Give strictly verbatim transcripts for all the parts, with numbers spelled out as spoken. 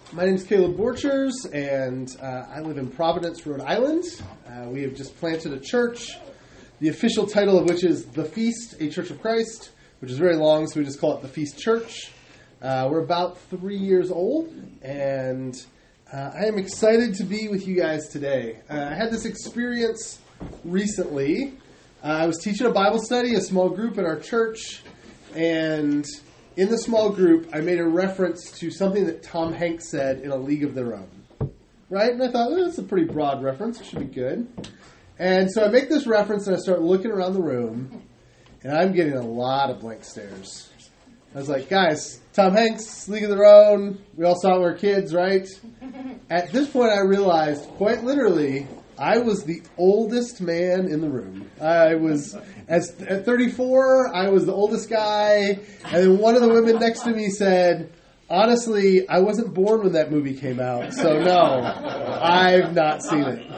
My name is Caleb Borchers, and uh, I live in Providence, Rhode Island. Uh, we have just planted a church, the official title of which is The Feast, a Church of Christ, which is very long, so we just call it The Feast Church. Uh, we're about three years old, and uh, I am excited to be with you guys today. Uh, I had this experience recently. Uh, I was teaching a Bible study, a small group at our church, and in the small group, I made a reference to something that Tom Hanks said in A League of Their Own. Right? And I thought, well, that's a pretty broad reference. It should be good. And so I make this reference, and I start looking around the room, and I'm getting a lot of blank stares. I was like, guys, Tom Hanks, League of Their Own, we all saw it when we were kids, right? At this point, I realized, quite literally, I was the oldest man in the room. I was, as at thirty-four, I was the oldest guy. And then one of the women next to me said, honestly, I wasn't born when that movie came out. So no, I've not seen it.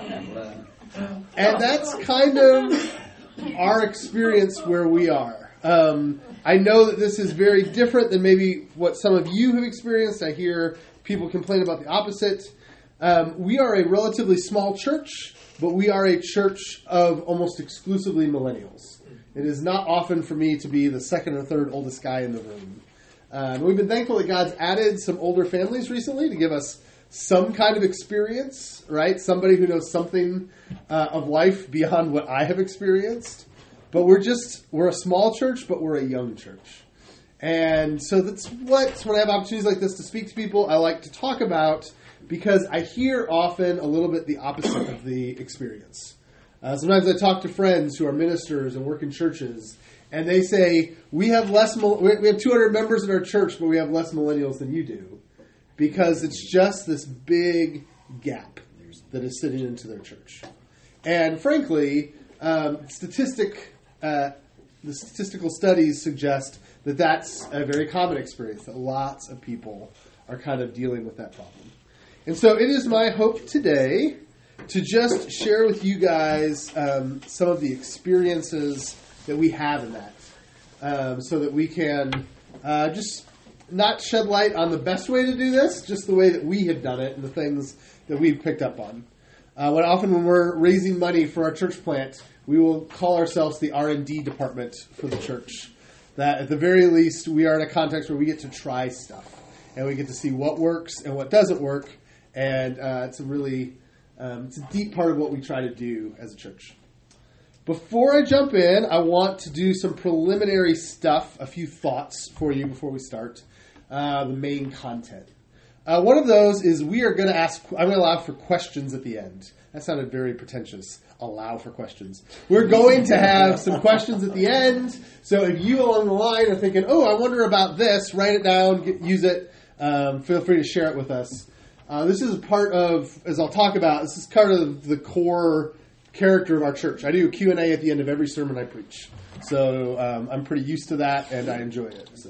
And that's kind of our experience where we are. Um, I know that this is very different than maybe what some of you have experienced. I hear people complain about the opposite. Um, we are a relatively small church, but we are a church of almost exclusively millennials. It is not often for me to be the second or third oldest guy in the room. Um, we've been thankful that God's added some older families recently to give us some kind of experience, right? Somebody who knows something uh, of life beyond what I have experienced. But we're just, we're a small church, but we're a young church. And so that's what, when I have opportunities like this to speak to people, I like to talk about, because I hear often a little bit the opposite of the experience. Uh, sometimes I talk to friends who are ministers and work in churches, and they say, we have less, we have two hundred members in our church, but we have less millennials than you do, because it's just this big gap that is sitting into their church. And frankly, um, statistic, uh, the statistical studies suggest that that's a very common experience, that lots of people are kind of dealing with that problem. And so it is my hope today to just share with you guys um, some of the experiences that we have in that, um, so that we can uh, just not shed light on the best way to do this, just the way that we have done it and the things that we've picked up on. Uh, when often when we're raising money for our church plant, we will call ourselves the R and D department for the church. That at the very least, we are in a context where we get to try stuff, and we get to see what works and what doesn't work. And uh, it's a really, um, it's a deep part of what we try to do as a church. Before I jump in, I want to do some preliminary stuff, a few thoughts for you before we start uh, the main content. Uh, one of those is we are going to ask, I'm going to allow for questions at the end. That sounded very pretentious. Allow for questions. We're going to have some questions at the end. So if you along the line are thinking, oh, I wonder about this, write it down, get, use it. Um, feel free to share it with us. Uh, this is part of, as I'll talk about, this is part of the core character of our church. I do a Q and A at the end of every sermon I preach. So um, I'm pretty used to that, and I enjoy it. So,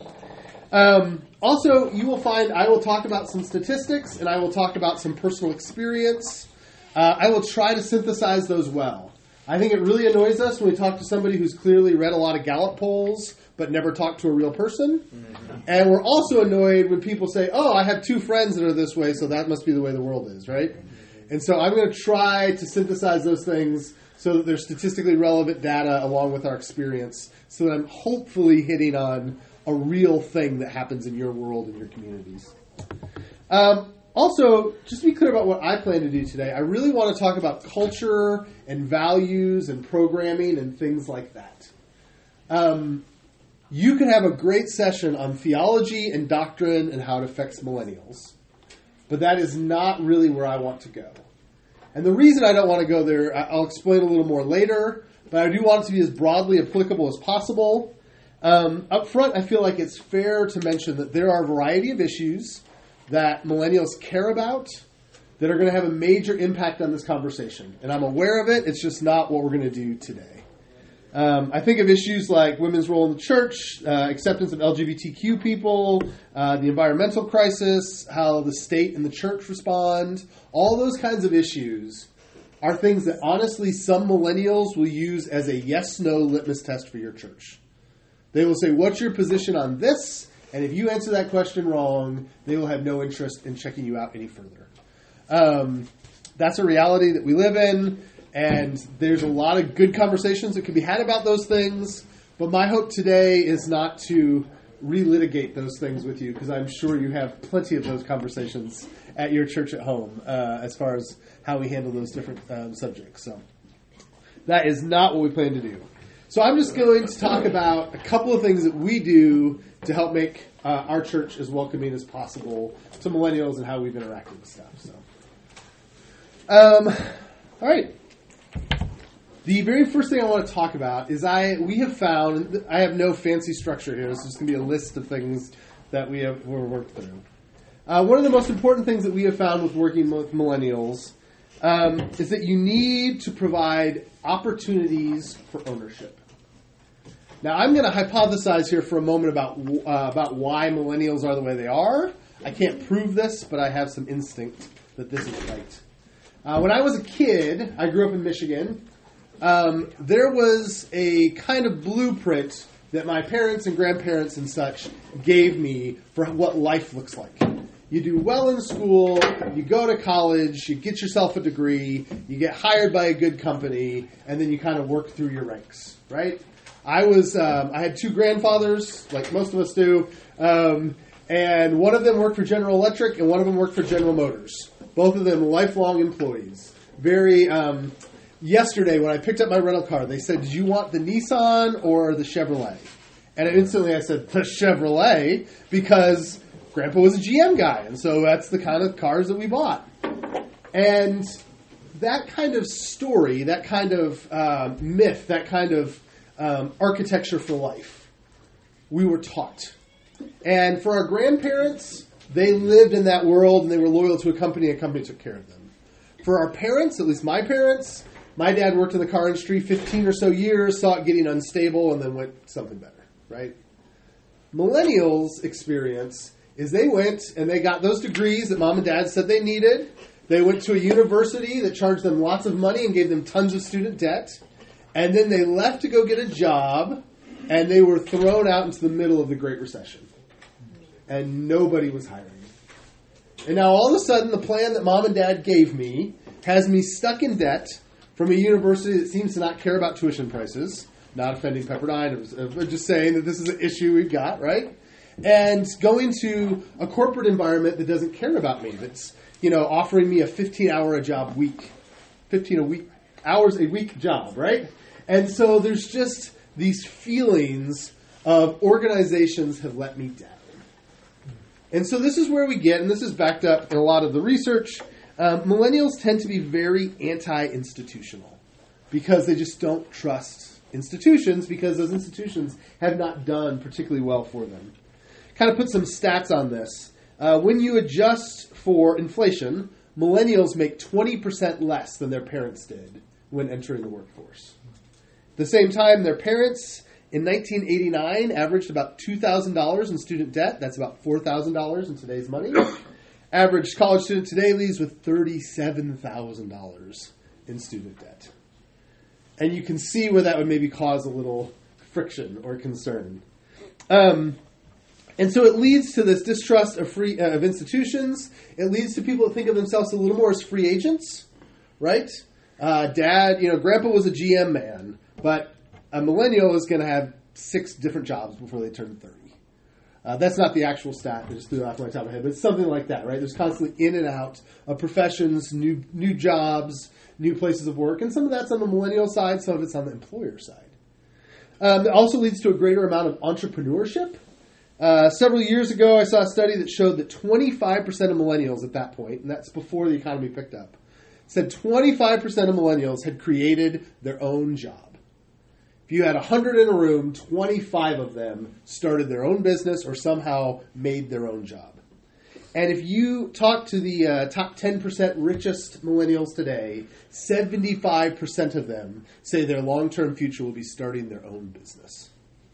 um, also, you will find I will talk about some statistics, and I will talk about some personal experience. Uh, I will try to synthesize those well. I think it really annoys us when we talk to somebody who's clearly read a lot of Gallup polls, but never talked to a real person. Mm-hmm. And we're also annoyed when people say, oh, I have two friends that are this way, so that must be the way the world is, right? Mm-hmm. And so I'm going to try to synthesize those things so that there's statistically relevant data along with our experience, so that I'm hopefully hitting on a real thing that happens in your world and your communities. Um, also, just to be clear about what I plan to do today, I really want to talk about culture and values and programming and things like that. Um, You can have a great session on theology and doctrine and how it affects millennials. But that is not really where I want to go. And the reason I don't want to go there, I'll explain a little more later, but I do want it to be as broadly applicable as possible. Um, up front, I feel like it's fair to mention that there are a variety of issues that millennials care about that are going to have a major impact on this conversation. And I'm aware of it, it's just not what we're going to do today. Um, I think of issues like women's role in the church, uh, acceptance of L G B T Q people, uh, the environmental crisis, how the state and the church respond. All those kinds of issues are things that honestly some millennials will use as a yes-no litmus test for your church. They will say, what's your position on this? And if you answer that question wrong, they will have no interest in checking you out any further. Um, that's a reality that we live in, and there's a lot of good conversations that can be had about those things. But my hope today is not to relitigate those things with you, because I'm sure you have plenty of those conversations at your church at home uh, as far as how we handle those different um, subjects. So that is not what we plan to do. So I'm just going to talk about a couple of things that we do to help make uh, our church as welcoming as possible to millennials and how we've interacted with stuff. So, um, all right. The very first thing I want to talk about is I we have found, I have no fancy structure here. This is just going to be a list of things that we have we're worked through. Uh, one of the most important things that we have found with working with millennials um, is that you need to provide opportunities for ownership. Now, I'm going to hypothesize here for a moment about uh, about why millennials are the way they are. I can't prove this, but I have some instinct that this is right. Uh, when I was a kid, I grew up in Michigan. Um, there was a kind of blueprint that my parents and grandparents and such gave me for what life looks like. You do well in school, you go to college, you get yourself a degree, you get hired by a good company, and then you kind of work through your ranks, right? I was, um, I had two grandfathers, like most of us do, um, and one of them worked for General Electric and one of them worked for General Motors. Both of them lifelong employees. Very, um, yesterday when I picked up my rental car, they said, "Did you want the Nissan or the Chevrolet?" And instantly I said, "The Chevrolet," because Grandpa was a G M guy, and so that's the kind of cars that we bought. And that kind of story, that kind of uh, myth, that kind of um, architecture for life, we were taught. And for our grandparents, they lived in that world, and they were loyal to a company, and a company took care of them. For our parents, at least my parents, my dad worked in the car industry fifteen or so years, saw it getting unstable, and then went something better, right? Millennials' experience is they went and they got those degrees that mom and dad said they needed. They went to a university that charged them lots of money and gave them tons of student debt. And then they left to go get a job, and they were thrown out into the middle of the Great Recession. And nobody was hiring. And now all of a sudden, the plan that mom and dad gave me has me stuck in debt from a university that seems to not care about tuition prices. Not offending Pepperdine. I'm just saying that this is an issue we've got, right? And going to a corporate environment that doesn't care about me. That's, you know, offering me a fifteen-hour a job week. fifteen a week, hours a week job, right? And so there's just these feelings of organizations have let me down. And so this is where we get, and this is backed up in a lot of the research, um, millennials tend to be very anti-institutional because they just don't trust institutions because those institutions have not done particularly well for them. Kind of put some stats on this. Uh, when you adjust for inflation, millennials make twenty percent less than their parents did when entering the workforce. At the same time, their parents in nineteen eighty-nine averaged about two thousand dollars in student debt. That's about four thousand dollars in today's money. Average college student today leaves with thirty-seven thousand dollars in student debt. And you can see where that would maybe cause a little friction or concern. Um, and so it leads to this distrust of free uh, of institutions. It leads to people that think of themselves a little more as free agents, right? Uh, dad, you know, grandpa was a G M man, but a millennial is going to have six different jobs before they turn thirty. Uh, that's not the actual stat. I just threw it off my top of my head, but it's something like that, right? There's constantly in and out of professions, new new jobs, new places of work, and some of that's on the millennial side, some of it's on the employer side. Um, it also leads to a greater amount of entrepreneurship. Uh, several years ago, I saw a study that showed that twenty-five percent of millennials at that point, and that's before the economy picked up, said twenty-five percent of millennials had created their own job. If you had one hundred in a room, twenty-five of them started their own business or somehow made their own job. And if you talk to the uh, top ten percent richest millennials today, seventy-five percent of them say their long-term future will be starting their own business.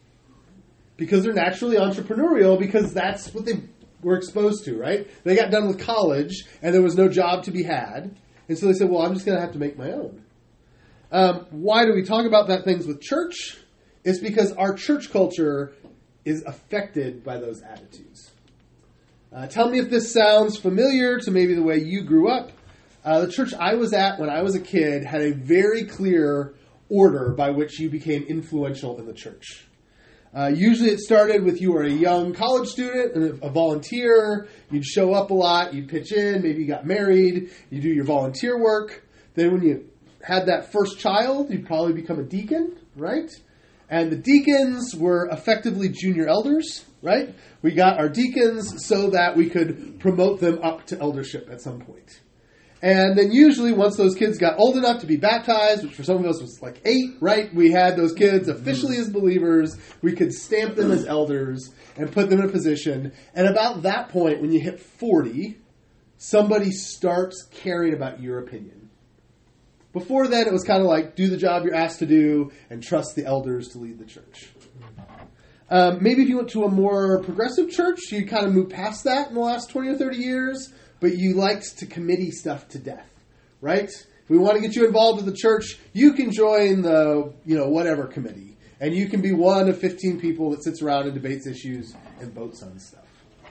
Because they're naturally entrepreneurial, because that's what they were exposed to, right? They got done with college, and there was no job to be had. And so they said, well, I'm just going to have to make my own. Um, why do we talk about that things with church? It's because our church culture is affected by those attitudes. Uh, tell me if this sounds familiar to maybe the way you grew up. Uh, the church I was at when I was a kid had a very clear order by which you became influential in the church. Uh, usually it started with you were a young college student and a volunteer. You'd show up a lot. You'd pitch in. Maybe you got married. You do your volunteer work. Then when you had that first child, you'd probably become a deacon, right? And the deacons were effectively junior elders, right? We got our deacons so that we could promote them up to eldership at some point. And then usually once those kids got old enough to be baptized, which for some of us was like eight, right? We had those kids officially as believers. We could stamp them as elders and put them in a position. And about that point, when you hit forty, somebody starts caring about your opinion. Before then, it was kind of like, do the job you're asked to do and trust the elders to lead the church. Um, maybe if you went to a more progressive church, you kind of moved past that in the last twenty or thirty years. But you liked to committee stuff to death, right? If we want to get you involved with the church, you can join the, you know, whatever committee. And you can be one of fifteen people that sits around and debates issues and votes on stuff.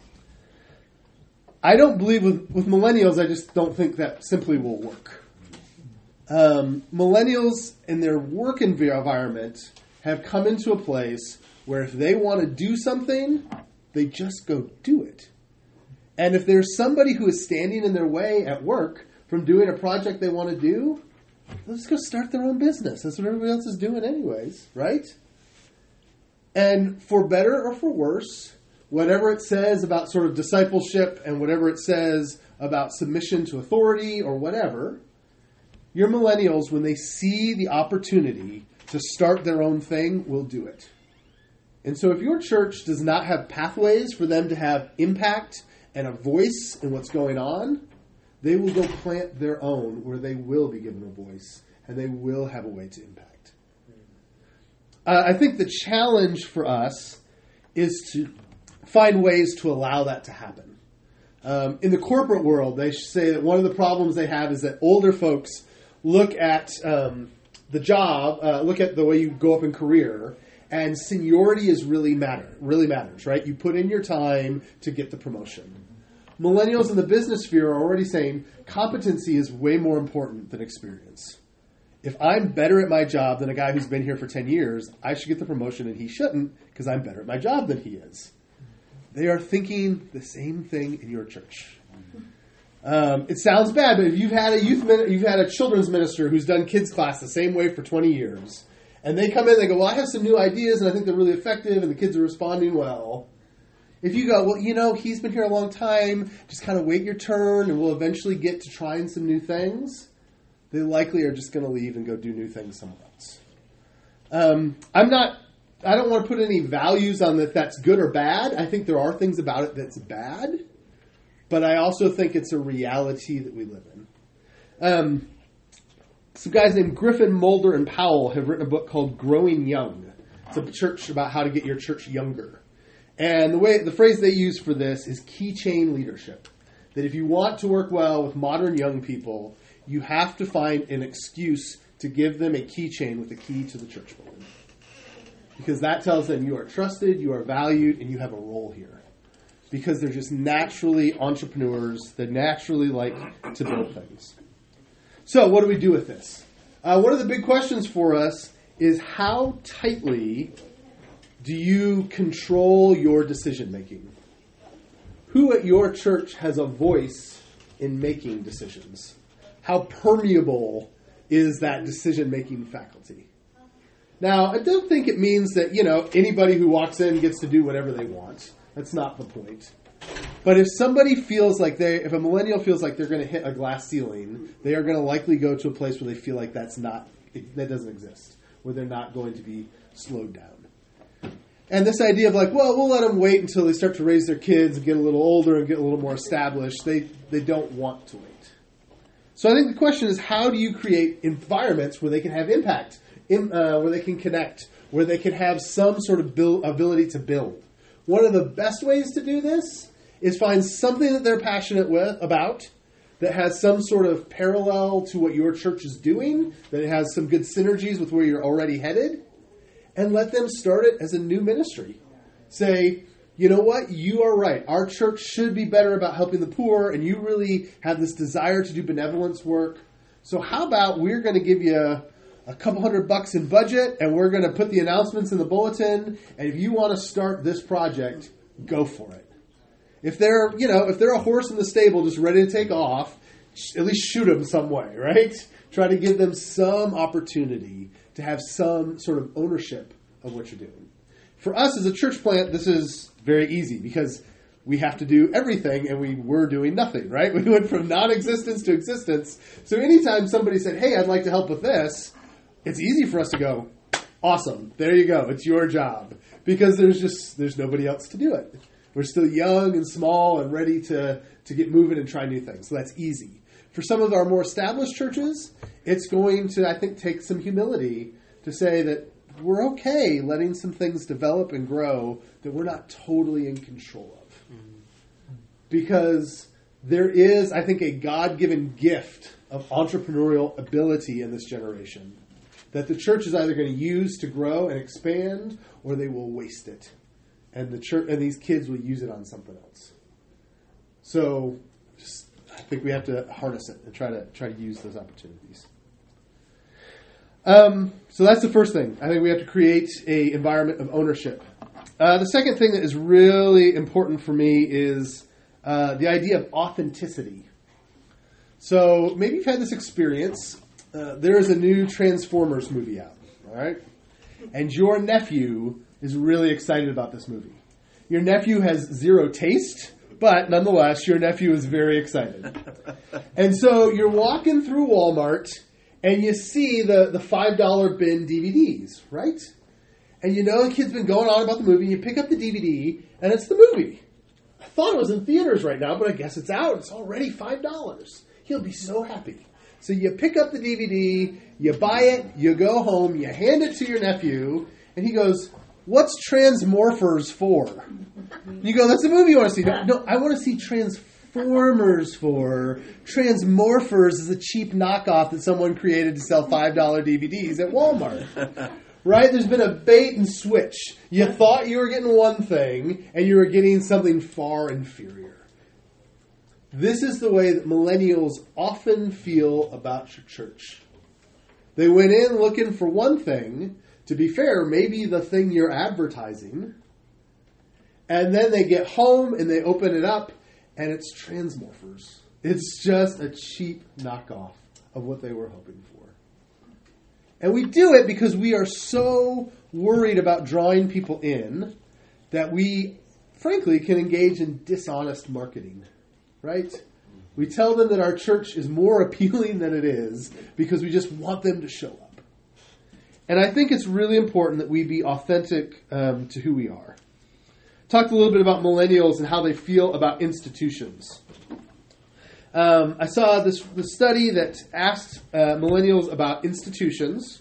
I don't believe with, with millennials, I just don't think that simply will work. Um, millennials in their work environment have come into a place where if they want to do something, they just go do it. And if there's somebody who is standing in their way at work from doing a project they want to do, let's go start their own business. That's what everybody else is doing anyways, right? And for better or for worse, whatever it says about sort of discipleship and whatever it says about submission to authority or whatever, your millennials, when they see the opportunity to start their own thing, will do it. And so if your church does not have pathways for them to have impact and a voice in what's going on, they will go plant their own where they will be given a voice and they will have a way to impact. Uh, I think the challenge for us is to find ways to allow that to happen. Um, in the corporate world, they say that one of the problems they have is that older folks look at um, the job, uh, look at the way you go up in career, and seniority is really matter, really matters, right? You put in your time to get the promotion. Millennials in the business sphere are already saying competency is way more important than experience. If I'm better at my job than a guy who's been here for ten years, I should get the promotion and he shouldn't because I'm better at my job than he is. They are thinking the same thing in your church. Um, it sounds bad, but if you've had a youth, min- you've had a children's minister who's done kids class the same way for twenty years, and they come in and they go, well, I have some new ideas and I think they're really effective and the kids are responding well. If you go, well, you know, he's been here a long time, just kind of wait your turn and we'll eventually get to trying some new things, they likely are just going to leave and go do new things somewhere else. Um, I'm not, I don't want to put any values on if that's good or bad. I think there are things about it that's bad, but I also think it's a reality that we live in. Um, some guys named Griffin, Mulder, and Powell have written a book called Growing Young. It's a church about how to get your church younger. And the way the phrase they use for this is keychain leadership. That if you want to work well with modern young people, you have to find an excuse to give them a keychain with a key to the church building. Because that tells them you are trusted, you are valued, and you have a role here. Because they're just naturally entrepreneurs. They naturally like to build things. So what do we do with this? Uh, one of the big questions for us is how tightly do you control your decision making? Who at your church has a voice in making decisions? How permeable is that decision making faculty? Now, I don't think it means that, you know, anybody who walks in gets to do whatever they want. That's not the point. But if somebody feels like they, if a millennial feels like they're going to hit a glass ceiling, they are going to likely go to a place where they feel like that's not, that doesn't exist, where they're not going to be slowed down. And this idea of like, well, we'll let them wait until they start to raise their kids and get a little older and get a little more established. They they don't want to wait. So I think the question is, how do you create environments where they can have impact, in, uh, where they can connect, where they can have some sort of build, ability to build? One of the best ways to do this is find something that they're passionate with about that has some sort of parallel to what your church is doing, that it has some good synergies with where you're already headed, and let them start it as a new ministry. say, you know what, you are right. Our church should be better about helping the poor, and you really have this desire to do benevolence work. So how about we're going to give you a, a couple hundred bucks in budget, and we're going to put the announcements in the bulletin, and if you want to start this project, go for it. If they're, you know, if they're a horse in the stable just ready to take off, at least shoot them some way, right? Try to give them some opportunity to have some sort of ownership of what you're doing. For us as a church plant, this is very easy because we have to do everything and we were doing nothing, right? We went from non-existence to existence. So anytime somebody said, hey, I'd like to help with this, it's easy for us to go, awesome, there you go, it's your job. Because there's just, there's nobody else to do it. We're still young and small and ready to, to get moving and try new things. So that's easy. For some of our more established churches, it's going to, I think, take some humility to say that we're okay letting some things develop and grow that we're not totally in control of. Mm-hmm. Because there is, I think, a God-given gift of entrepreneurial ability in this generation that the church is either going to use to grow and expand, or they will waste it. And the church and these kids will use it on something else. So just, I think we have to harness it and try to try to use those opportunities. Um, so that's the first thing. I think we have to create an environment of ownership. Uh, the second thing that is really important for me is uh, the idea of authenticity. So maybe you've had this experience. Uh, there is a new Transformers movie out, all right? And your nephew is really excited about this movie. Your nephew has zero taste, but nonetheless, your nephew is very excited. And so you're walking through Walmart, and you see the, the five dollar bin D V Ds, right? And you know the kid's been going on about the movie, and you pick up the D V D, and it's the movie. I thought it was in theaters right now, but I guess it's out. It's already five dollars. He'll be so happy. So you pick up the D V D, you buy it, you go home, you hand it to your nephew, and he goes, what's Transmorphers for? You go, that's a movie you want to see. No, no, I want to see Transformers for. Transmorphers is a cheap knockoff that someone created to sell five dollar D V Ds at Walmart. Right? There's been a bait and switch. You thought you were getting one thing, and you were getting something far inferior. This is the way that millennials often feel about your church. They went in looking for one thing, to be fair, maybe the thing you're advertising, and then they get home and they open it up, and it's Transmorphers. It's just a cheap knockoff of what they were hoping for. And we do it because we are so worried about drawing people in that we, frankly, can engage in dishonest marketing, right? We tell them that our church is more appealing than it is because we just want them to show up. And I think it's really important that we be authentic um, to who we are. Talked a little bit about millennials and how they feel about institutions. Um, I saw this, this study that asked uh, millennials about institutions,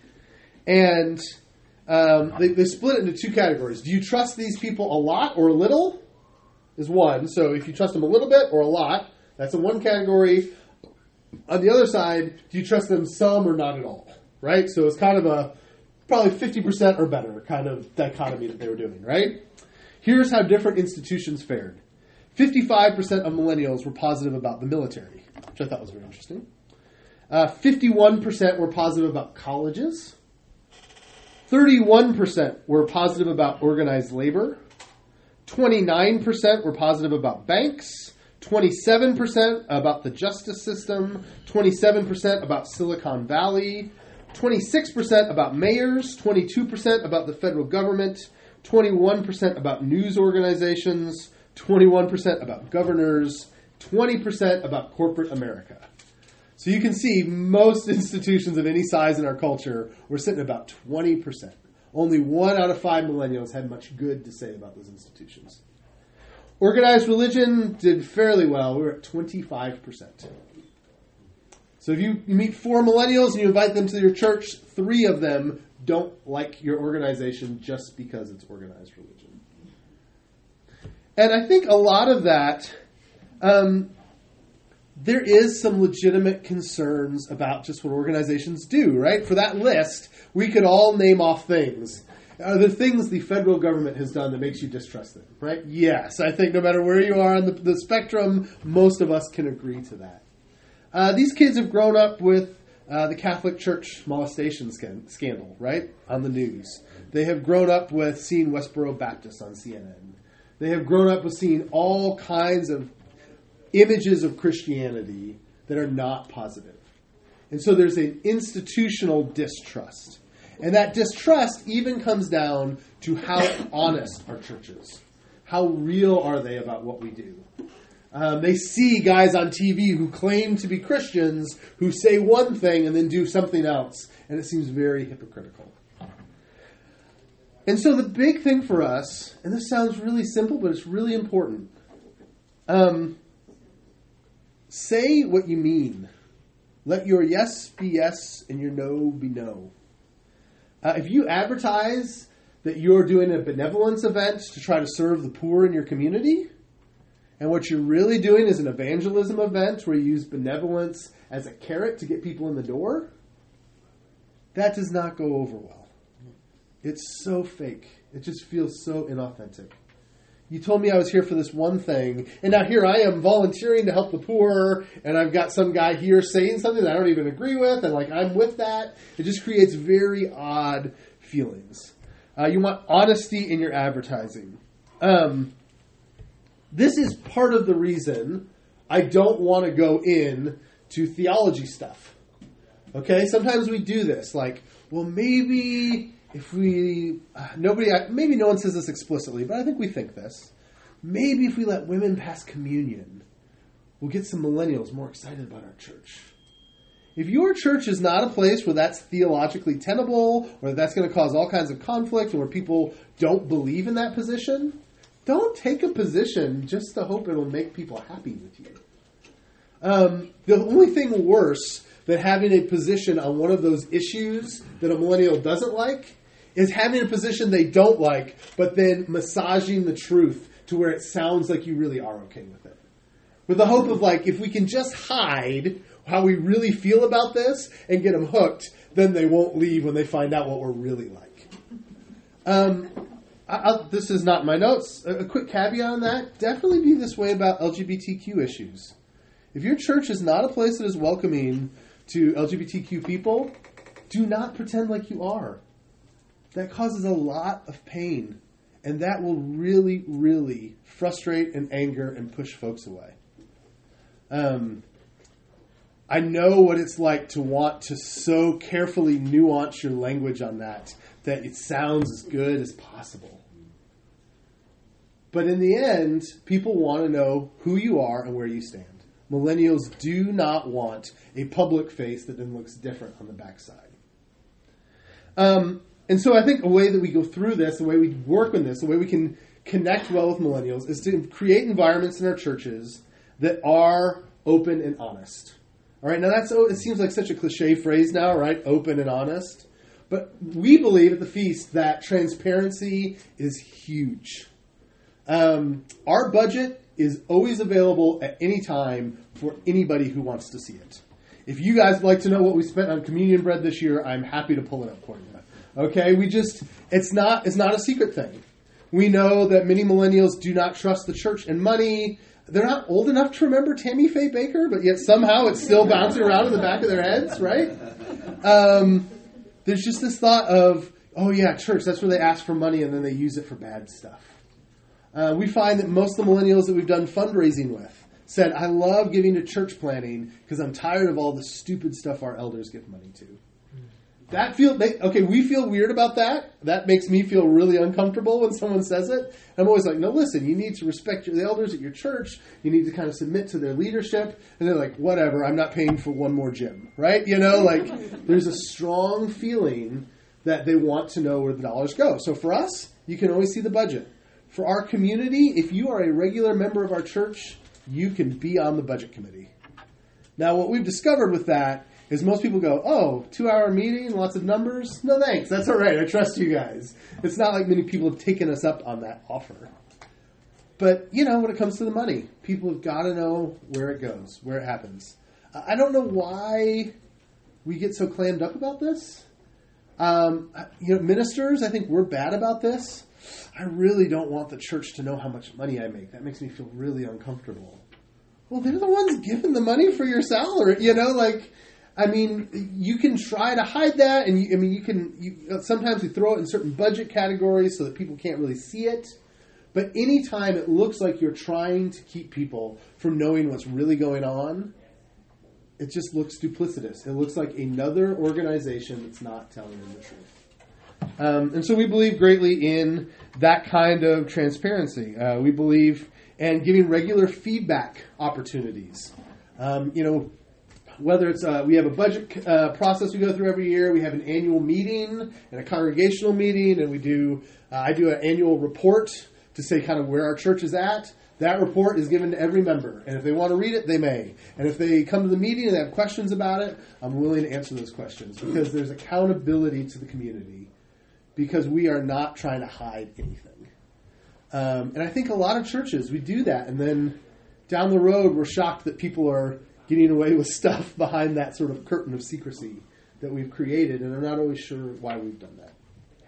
and um, they, they split it into two categories. Do you trust these people a lot or a little? Is one. So if you trust them a little bit or a lot, that's in one category. On the other side, do you trust them some or not at all? Right? So it's kind of a probably fifty percent or better kind of dichotomy that they were doing, right? Here's how different institutions fared. fifty-five percent of millennials were positive about the military, which I thought was very interesting. Uh, fifty-one percent were positive about colleges. thirty-one percent were positive about organized labor. twenty-nine percent were positive about banks. twenty-seven percent about the justice system. twenty-seven percent about Silicon Valley. twenty-six percent about mayors. twenty-two percent about the federal government. twenty-one percent about news organizations. twenty-one percent about governors. twenty percent about corporate America. So you can see most institutions of any size in our culture were sitting at about twenty percent. Only one out of five millennials had much good to say about those institutions. Organized religion did fairly well. We were at twenty-five percent. So if you, you meet four millennials and you invite them to your church, three of them don't like your organization just because it's organized religion. And I think a lot of that, um, there is some legitimate concerns about just what organizations do, right? For that list, we could all name off things. Are there things the federal government has done that makes you distrust them, right? Yes, I think no matter where you are on the, the spectrum, most of us can agree to that. Uh, these kids have grown up with uh, the Catholic Church molestation scan- scandal, right, on the news. They have grown up with seeing Westboro Baptist on C N N. They have grown up with seeing all kinds of images of Christianity that are not positive. And so there's an institutional distrust. And that distrust even comes down to how honest our church is. How real are they about what we do? Um, they see guys on T V who claim to be Christians who say one thing and then do something else. And it seems very hypocritical. And so the big thing for us, and this sounds really simple, but it's really important. Um, say what you mean. Let your yes be yes and your no be no. Uh, if you advertise that you're doing a benevolence event to try to serve the poor in your community, and what you're really doing is an evangelism event where you use benevolence as a carrot to get people in the door, that does not go over well. It's so fake. It just feels so inauthentic. You told me I was here for this one thing, and now here I am volunteering to help the poor, and I've got some guy here saying something that I don't even agree with, and like I'm with that. It just creates very odd feelings. Uh, you want honesty in your advertising. Um, this is part of the reason I don't want to go in to theology stuff. Okay, sometimes we do this, like, well, maybe if we, uh, nobody, maybe no one says this explicitly, but I think we think this. Maybe if we let women pass communion, we'll get some millennials more excited about our church. If your church is not a place where that's theologically tenable, or that's going to cause all kinds of conflict, or where people don't believe in that position, don't take a position just to hope it'll make people happy with you. Um, the only thing worse than having a position on one of those issues that a millennial doesn't like is having a position they don't like, but then massaging the truth to where it sounds like you really are okay with it. With the hope of, like, if we can just hide how we really feel about this and get them hooked, then they won't leave when they find out what we're really like. Um, I, I'll, this is not my notes. A, a quick caveat on that. Definitely be this way about L G B T Q issues. If your church is not a place that is welcoming to L G B T Q people, do not pretend like you are. That causes a lot of pain, and that will really, really frustrate and anger and push folks away. Um, I know what it's like to want to so carefully nuance your language on that, that it sounds as good as possible. But in the end, people want to know who you are and where you stand. Millennials do not want a public face that then looks different on the backside. Um, and so I think a way that we go through this, the way we work on this, the way we can connect well with millennials is to create environments in our churches that are open and honest. All right, now that's it seems like such a cliche phrase now, right? Open and honest. But we believe at the Feast that transparency is huge. Um, our budget is always available at any time for anybody who wants to see it. If you guys would like to know what we spent on communion bread this year, I'm happy to pull it up for you. Okay, we just, it's not, it's not a secret thing. We know that many millennials do not trust the church and money. They're not old enough to remember Tammy Faye Baker, but yet somehow it's still bouncing around in the back of their heads, right? Um, there's just this thought of, oh yeah, church, that's where they ask for money and then they use it for bad stuff. Uh, we find that most of the millennials that we've done fundraising with said, I love giving to church planning because I'm tired of all the stupid stuff our elders give money to. That feel okay, we feel weird about that. That makes me feel really uncomfortable when someone says it. I'm always like, no, listen, you need to respect your, the elders at your church. You need to kind of submit to their leadership. And they're like, whatever, I'm not paying for one more gym, right? You know, like there's a strong feeling that they want to know where the dollars go. So for us, you can always see the budget. For our community, if you are a regular member of our church, you can be on the budget committee. Now, what we've discovered with that is most people go, oh, two-hour meeting, lots of numbers? No, thanks. That's all right. I trust you guys. It's not like many people have taken us up on that offer. But, you know, when it comes to the money, people have got to know where it goes, where it happens. I don't know why we get so clammed up about this. Um, you know, ministers, I think we're bad about this. I really don't want the church to know how much money I make. That makes me feel really uncomfortable. Well, they're the ones giving the money for your salary. You know, like, I mean, you can try to hide that, and you, I mean, you can. You, sometimes we throw it in certain budget categories so that people can't really see it. But anytime it looks like you're trying to keep people from knowing what's really going on, it just looks duplicitous. It looks like another organization that's not telling them the truth. Um, and so we believe greatly in that kind of transparency. Uh, we believe in giving regular feedback opportunities. Um, you know, whether it's uh, we have a budget uh, process we go through every year, we have an annual meeting and a congregational meeting, and we do uh, I do an annual report to say kind of where our church is at. That report is given to every member, and if they want to read it, they may. And if they come to the meeting and they have questions about it, I'm willing to answer those questions because there's accountability to the community because we are not trying to hide anything. Um, and I think a lot of churches, we do that, and then down the road, we're shocked that people are getting away with stuff behind that sort of curtain of secrecy that we've created, and I'm not always sure why we've done that.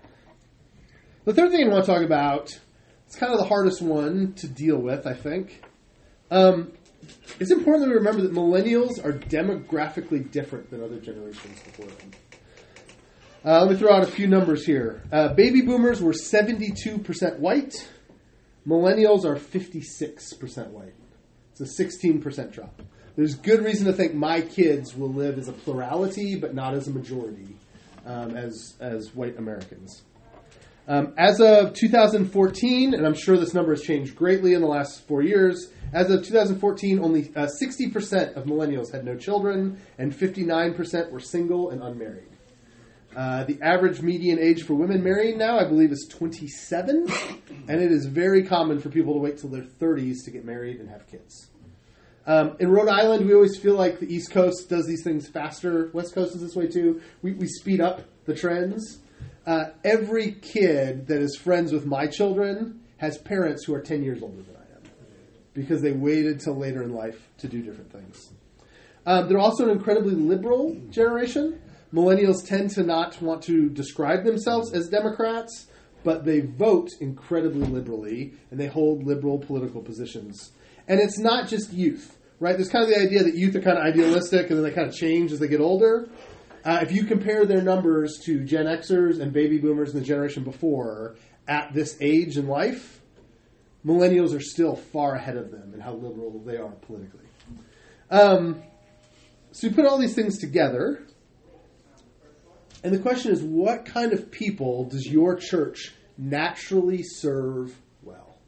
The third thing I want to talk about, it's kind of the hardest one to deal with, I think. Um, it's important that we remember that millennials are demographically different than other generations before them. Uh, let me throw out a few numbers here. Uh, baby boomers were seventy-two percent white. Millennials are fifty-six percent white. It's a sixteen percent drop. There's good reason to think my kids will live as a plurality, but not as a majority, um, as as white Americans. Um, as of two thousand fourteen, and I'm sure this number has changed greatly in the last four years, as of two thousand fourteen, only uh, sixty percent of millennials had no children, and fifty-nine percent were single and unmarried. Uh, the average median age for women marrying now, I believe, is twenty-seven, and it is very common for people to wait till their thirties to get married and have kids. Um, in Rhode Island, we always feel like the East Coast does these things faster. West Coast is this way too. We, we speed up the trends. Uh, every kid that is friends with my children has parents who are ten years older than I am because they waited till later in life to do different things. Um, they're also an incredibly liberal generation. Millennials tend to not want to describe themselves as Democrats, but they vote incredibly liberally, and they hold liberal political positions. And it's not just youth, right? There's kind of the idea that youth are kind of idealistic, and then they kind of change as they get older. Uh, if you compare their numbers to Gen Xers and baby boomers in the generation before, at this age in life, millennials are still far ahead of them in how liberal they are politically. Um, so you put all these things together, and the question is, what kind of people does your church naturally serve well?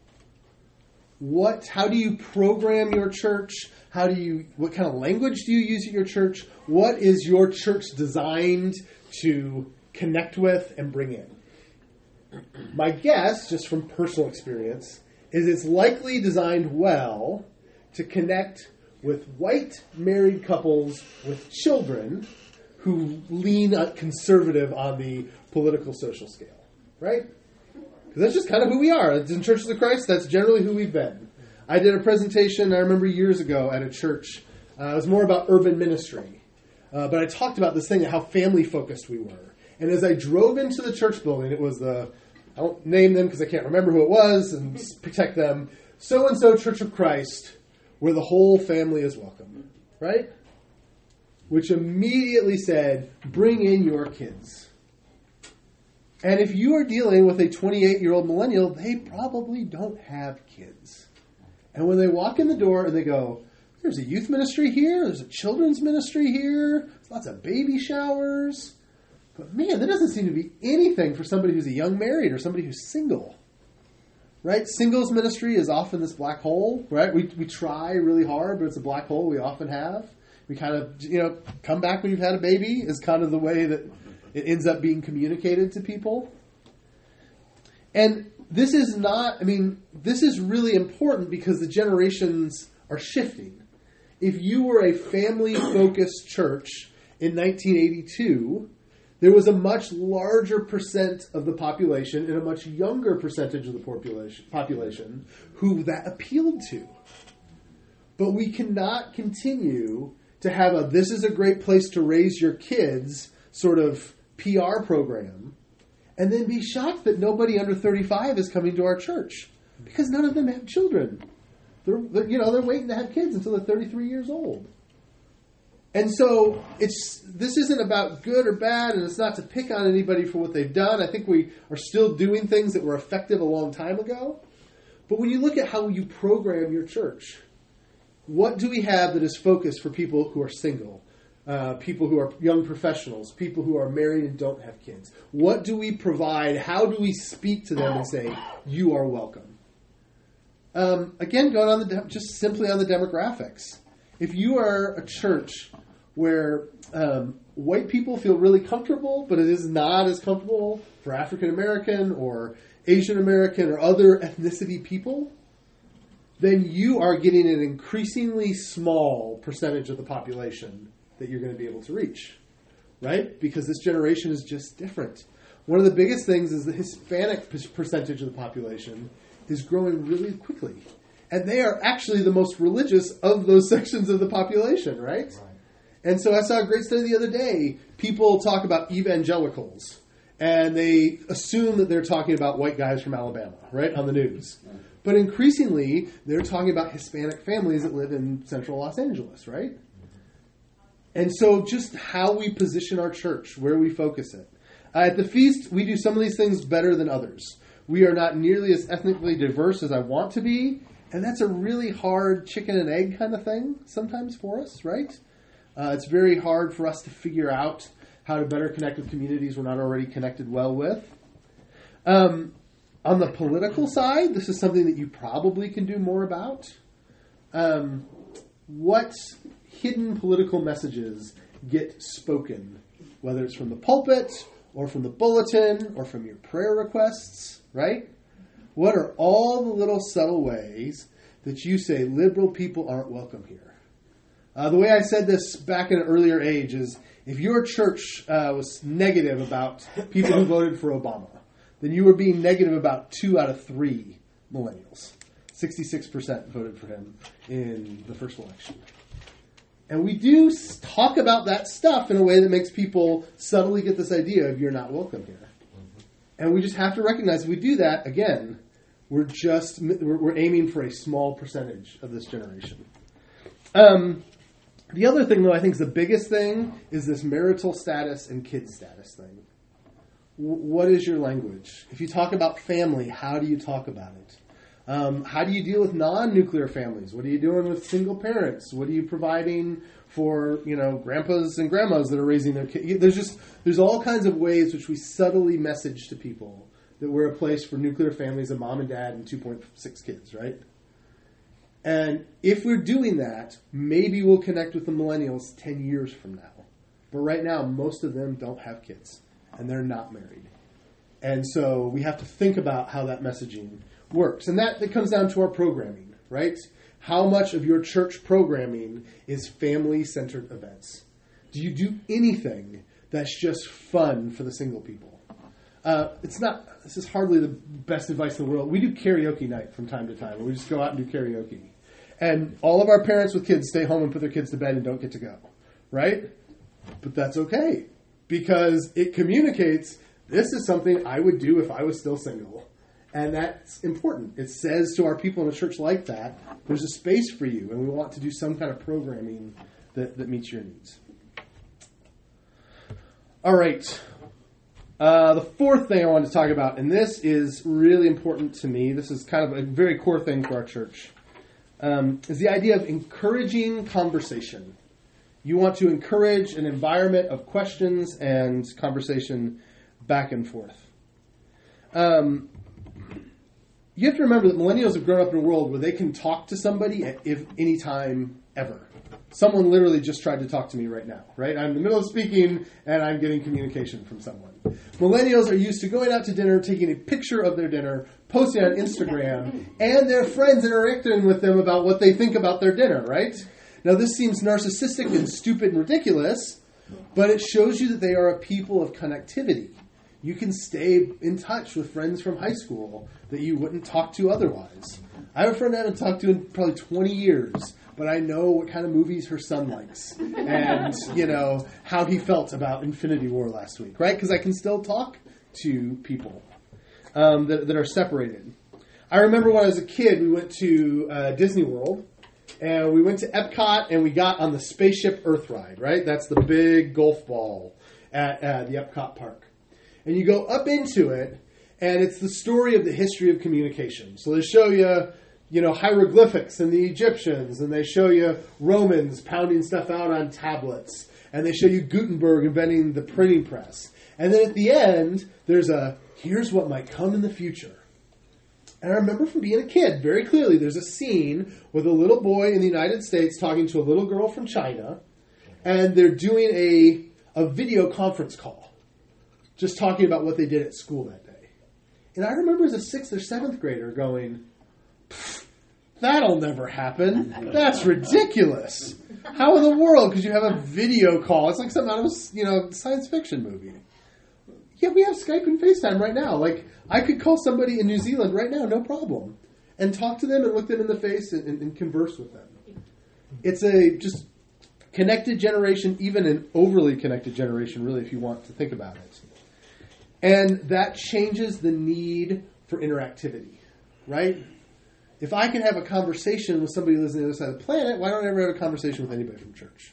What? How do you program your church? How do you? What kind of language do you use at your church? What is your church designed to connect with and bring in? My guess, just from personal experience, is it's likely designed well to connect with white married couples with children who lean conservative on the political social scale, right? Because that's just kind of who we are. In Churches of Christ, that's generally who we've been. I did a presentation, I remember years ago, at a church. Uh, it was more about urban ministry. Uh, but I talked about this thing, how family-focused we were. And as I drove into the church building, it was the, I won't name them because I can't remember who it was and protect them, so-and-so Church of Christ, where the whole family is welcome, right? Which immediately said, bring in your kids. And if you are dealing with a twenty-eight-year-old millennial, they probably don't have kids. And when they walk in the door and they go, there's a youth ministry here, there's a children's ministry here, there's lots of baby showers. But man, there doesn't seem to be anything for somebody who's a young married or somebody who's single. Right? Singles ministry is often this black hole, right? We we try really hard, but it's a black hole we often have. We kind of, you know, come back when you've had a baby is kind of the way that it ends up being communicated to people. And this is not, I mean, this is really important because the generations are shifting. If you were a family-focused church in nineteen eighty-two, there was a much larger percent of the population and a much younger percentage of the population, population who that appealed to. But we cannot continue to have a, this is a great place to raise your kids sort of P R program and then be shocked that nobody under thirty-five is coming to our church because none of them have children. They're, they're you know they're waiting to have kids until they're thirty-three years old. And so it's this isn't about good or bad, and it's not to pick on anybody for what they've done. I think we are still doing things that were effective a long time ago. But when you look at how you program your church, what do we have that is focused for people who are single, uh, people who are young professionals, people who are married and don't have kids? What do we provide? How do we speak to them and say, you are welcome? Um, again, going on the de- just simply on the demographics. If you are a church where um, white people feel really comfortable, but it is not as comfortable for African American or Asian American or other ethnicity people, then you are getting an increasingly small percentage of the population that you're going to be able to reach, right? Because this generation is just different. One of the biggest things is the Hispanic percentage of the population is growing really quickly. And they are actually the most religious of those sections of the population, right? Right. And so I saw a great study the other day. People talk about evangelicals, and they assume that they're talking about white guys from Alabama, right, on the news. Right. But increasingly, they're talking about Hispanic families that live in central Los Angeles, right? And so just how we position our church, where we focus it. Uh, at the feast, we do some of these things better than others. We are not nearly as ethnically diverse as I want to be, and that's a really hard chicken and egg kind of thing sometimes for us, right? Uh, it's very hard for us to figure out how to better connect with communities we're not already connected well with. Um, on the political side, this is something that you probably can do more about. Um, what hidden political messages get spoken, whether it's from the pulpit or from the bulletin or from your prayer requests, right? What are all the little subtle ways that you say liberal people aren't welcome here? Uh, the way I said this back in an earlier age is if your church uh, was negative about people who voted for Obama, then you were being negative about two out of three millennials. sixty-six percent voted for him in the first election. And we do talk about that stuff in a way that makes people subtly get this idea of you're not welcome here. And we just have to recognize if we do that, again, we're just we're, we're aiming for a small percentage of this generation. Um, the other thing, though, I think is the biggest thing is this marital status and kid status thing. W- what is your language? If you talk about family, how do you talk about it? Um, how do you deal with non-nuclear families? What are you doing with single parents? What are you providing for, you know, grandpas and grandmas that are raising their kids? There's just there's all kinds of ways which we subtly message to people that we're a place for nuclear families of mom and dad and two point six kids, right? And if we're doing that, maybe we'll connect with the millennials ten years from now. But right now, most of them don't have kids, and they're not married. And so we have to think about how that messaging works. And that, that comes down to our programming, right? How much of your church programming is family-centered events? Do you do anything that's just fun for the single people? Uh, it's not, this is hardly the best advice in the world. We do karaoke night from time to time. We just go out and do karaoke. And all of our parents with kids stay home and put their kids to bed and don't get to go, right? But that's okay, because it communicates, this is something I would do if I was still single. And that's important. It says to our people in a church like that, there's a space for you, and we want to do some kind of programming that, that meets your needs. All right. Uh, the fourth thing I want to talk about, and this is really important to me, this is kind of a very core thing for our church, um, is the idea of encouraging conversation. You want to encourage an environment of questions and conversation back and forth. Um, you have to remember that millennials have grown up in a world where they can talk to somebody at if, any time ever. Someone literally just tried to talk to me right now, right? I'm in the middle of speaking, and I'm getting communication from someone. Millennials are used to going out to dinner, taking a picture of their dinner, posting on Instagram, and their friends interacting with them about what they think about their dinner, right? Now, this seems narcissistic and stupid and ridiculous, but it shows you that they are a people of connectivity. You can stay in touch with friends from high school that you wouldn't talk to otherwise. I have a friend I haven't talked to in probably twenty years, but I know what kind of movies her son likes and, you know, how he felt about Infinity War last week, right? Because I can still talk to people um, that, that are separated. I remember when I was a kid, we went to uh, Disney World, and we went to Epcot, and we got on the Spaceship Earth ride, right? That's the big golf ball at uh, the Epcot park. And you go up into it, and it's the story of the history of communication. So they show you, you know, hieroglyphics and the Egyptians, and they show you Romans pounding stuff out on tablets, and they show you Gutenberg inventing the printing press. And then at the end, there's a, here's what might come in the future. And I remember from being a kid, very clearly, there's a scene with a little boy in the United States talking to a little girl from China, and they're doing a, a video conference call, just talking about what they did at school that day. And I remember as a sixth or seventh grader going, that'll never happen. That's ridiculous. How in the world could you have a video call? It's like something out of a, you know, science fiction movie. Yeah, we have Skype and FaceTime right now. Like, I could call somebody in New Zealand right now, no problem, and talk to them and look them in the face and, and, and converse with them. It's a just connected generation, even an overly connected generation, really, if you want to think about it. And that changes the need for interactivity, right? If I can have a conversation with somebody who lives on the other side of the planet, why don't I ever have a conversation with anybody from church?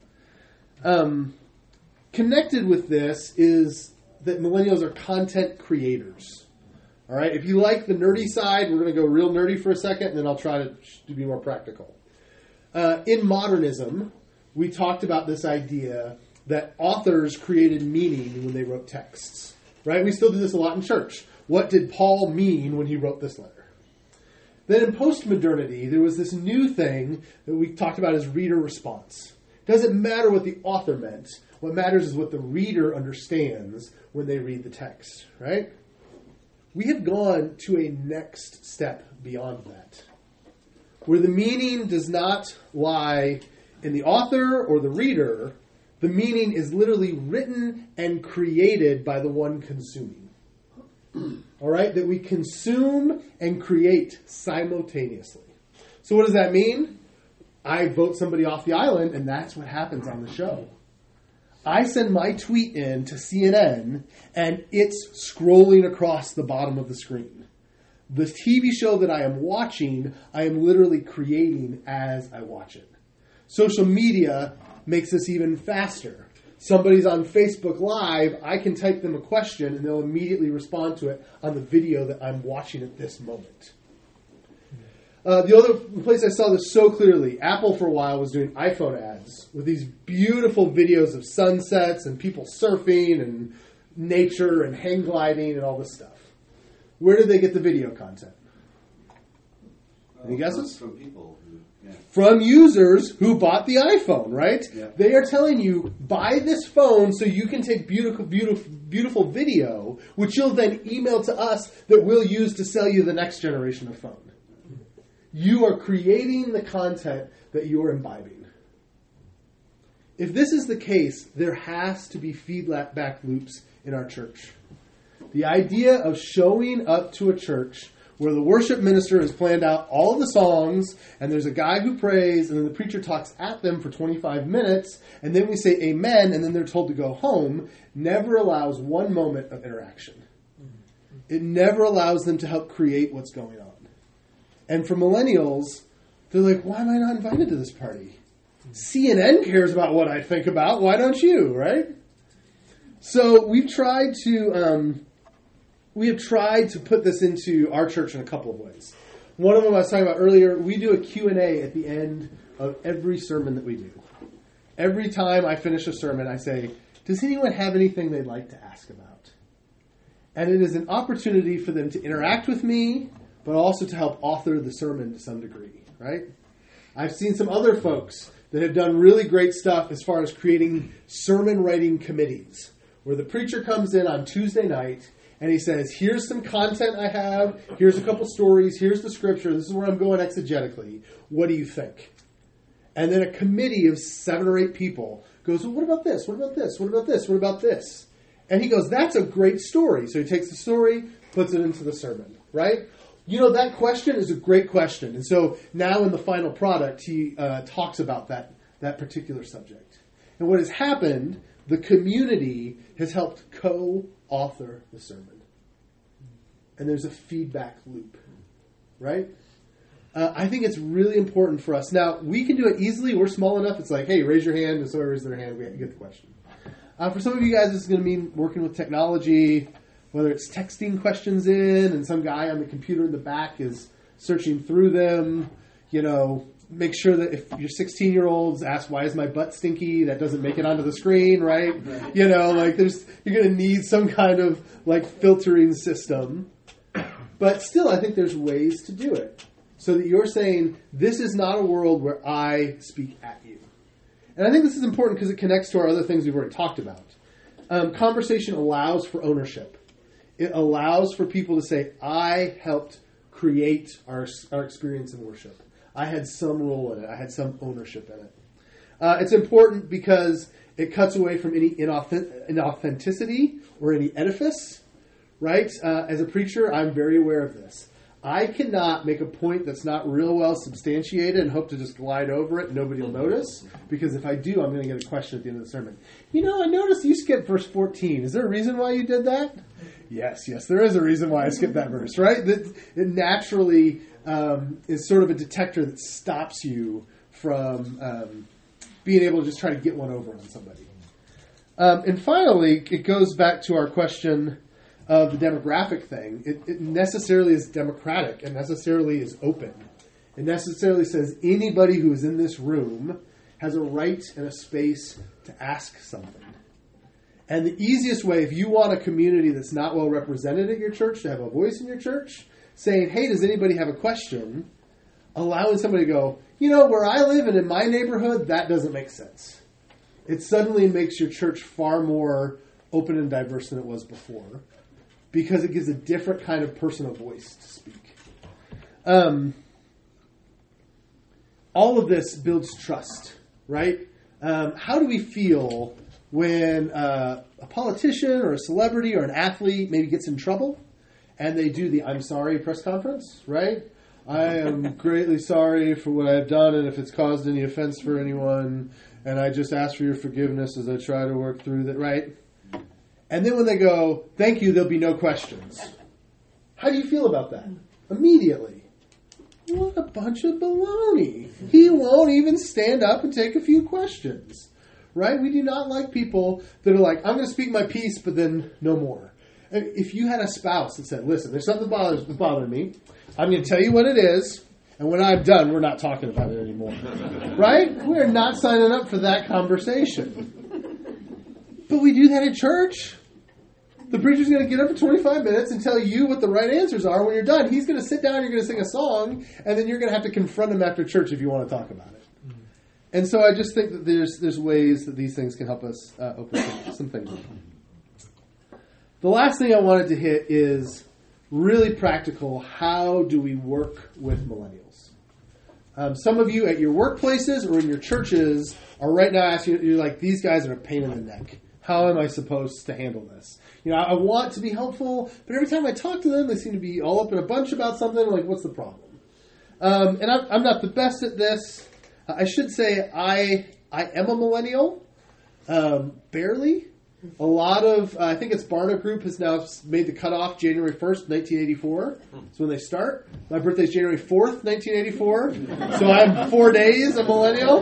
Um, connected with this is that millennials are content creators. All right? If you like the nerdy side, we're going to go real nerdy for a second, and then I'll try to, to be more practical. Uh, in modernism, we talked about this idea that authors created meaning when they wrote texts. Right? We still do this a lot in church. What did Paul mean when he wrote this letter? Then in postmodernity, there was this new thing that we talked about as reader response. It doesn't matter what the author meant. What matters is what the reader understands when they read the text, right? We have gone to a next step beyond that, where the meaning does not lie in the author or the reader. The meaning is literally written and created by the one consuming. All right? That we consume and create simultaneously. So what does that mean? I vote somebody off the island, and that's what happens on the show. I send my tweet in to C N N, and it's scrolling across the bottom of the screen. The T V show that I am watching, I am literally creating as I watch it. Social media makes this even faster. Somebody's on Facebook Live, I can type them a question, and they'll immediately respond to it on the video that I'm watching at this moment. Uh, the other place I saw this so clearly, Apple for a while was doing iPhone ads with these beautiful videos of sunsets and people surfing and nature and hang gliding and all this stuff. Where did they get the video content? Any guesses? From people who, yeah. From users who bought the iPhone, right? Yeah. They are telling you, buy this phone so you can take beautiful, beautiful, beautiful video, which you'll then email to us that we'll use to sell you the next generation of phone. You are creating the content that you are imbibing. If this is the case, there has to be feedback loops in our church. The idea of showing up to a church where the worship minister has planned out all of the songs, and there's a guy who prays, and then the preacher talks at them for twenty-five minutes, and then we say amen, and then they're told to go home, never allows one moment of interaction. It never allows them to help create what's going on. And for millennials, they're like, why am I not invited to this party? C N N cares about what I think about. Why don't you, right? So we've tried to um, we have tried to put this into our church in a couple of ways. One of them I was talking about earlier, we do a Q and A at the end of every sermon that we do. Every time I finish a sermon, I say, does anyone have anything they'd like to ask about? And it is an opportunity for them to interact with me, but also to help author the sermon to some degree, right? I've seen some other folks that have done really great stuff as far as creating sermon writing committees, where the preacher comes in on Tuesday night and he says, here's some content I have, here's a couple stories, here's the scripture, this is where I'm going exegetically. What do you think? And then a committee of seven or eight people goes, well, what about this? What about this? What about this? What about this? And he goes, that's a great story. So he takes the story, puts it into the sermon, right? You know, that question is a great question. And so now in the final product, he uh, talks about that, that particular subject. And what has happened, the community has helped co-author the sermon. And there's a feedback loop, right? Uh, I think it's really important for us. Now, we can do it easily. We're small enough. It's like, hey, raise your hand. And somebody raises their hand, we get the question. Uh, for some of you guys, this is going to mean working with technology, whether it's texting questions in and some guy on the computer in the back is searching through them. You know, make sure that if your sixteen-year-olds ask, why is my butt stinky? That doesn't make it onto the screen, right? You know, like there's you're going to need some kind of like filtering system. But still, I think there's ways to do it. So that you're saying, this is not a world where I speak at you. And I think this is important because it connects to our other things we've already talked about. Um, conversation allows for ownership. It allows for people to say, I helped create our, our experience in worship. I had some role in it. I had some ownership in it. Uh, it's important because it cuts away from any inauth- inauthenticity or any edifice, right? Uh, as a preacher, I'm very aware of this. I cannot make a point that's not real well substantiated and hope to just glide over it and nobody will notice, because if I do, I'm going to get a question at the end of the sermon. You know, I noticed you skipped verse fourteen. Is there a reason why you did that? Yes, yes, there is a reason why I skipped that verse, right? That it naturally um, is sort of a detector that stops you from um, being able to just try to get one over on somebody. Um, and finally, it goes back to our question of the demographic thing. It, it necessarily is democratic. It necessarily is open. It necessarily says anybody who is in this room has a right and a space to ask something. And the easiest way, if you want a community that's not well represented at your church to have a voice in your church, saying, hey, does anybody have a question? Allowing somebody to go, you know, where I live and in my neighborhood, that doesn't make sense. It suddenly makes your church far more open and diverse than it was before, because it gives a different kind of personal voice to speak. Um, all of this builds trust, right? Um, how do we feel when uh, a politician or a celebrity or an athlete maybe gets in trouble and they do the I'm sorry press conference, right? I am greatly sorry for what I've done and if it's caused any offense for anyone, and I just ask for your forgiveness as I try to work through that, right? And then when they go, thank you, there'll be no questions. How do you feel about that? Immediately. What a bunch of baloney. He won't even stand up and take a few questions. Right? We do not like people that are like, I'm going to speak my piece, but then no more. If you had a spouse that said, listen, there's something that bothers, bothering me. I'm going to tell you what it is. And when I'm done, we're not talking about it anymore. Right? We're not signing up for that conversation. But we do that at church. The preacher's going to get up for twenty-five minutes and tell you what the right answers are. When you're done, he's going to sit down, you're going to sing a song, and then you're going to have to confront him after church if you want to talk about it. Mm-hmm. And so I just think that there's there's ways that these things can help us uh, open some, some things up. The last thing I wanted to hit is really practical. How do we work with millennials? Um, some of you at your workplaces or in your churches are right now asking, you're like, these guys are a pain in the neck. How am I supposed to handle this? You know, I want to be helpful, but every time I talk to them, they seem to be all up in a bunch about something. I'm like, what's the problem? Um, and I'm, I'm not the best at this. Uh, I should say I I am a millennial, um, barely. A lot of, uh, I think it's Barna Group has now made the cutoff January first, nineteen eighty-four. That's when they start. My birthday's January fourth, nineteen eighty-four. So I'm four days a millennial.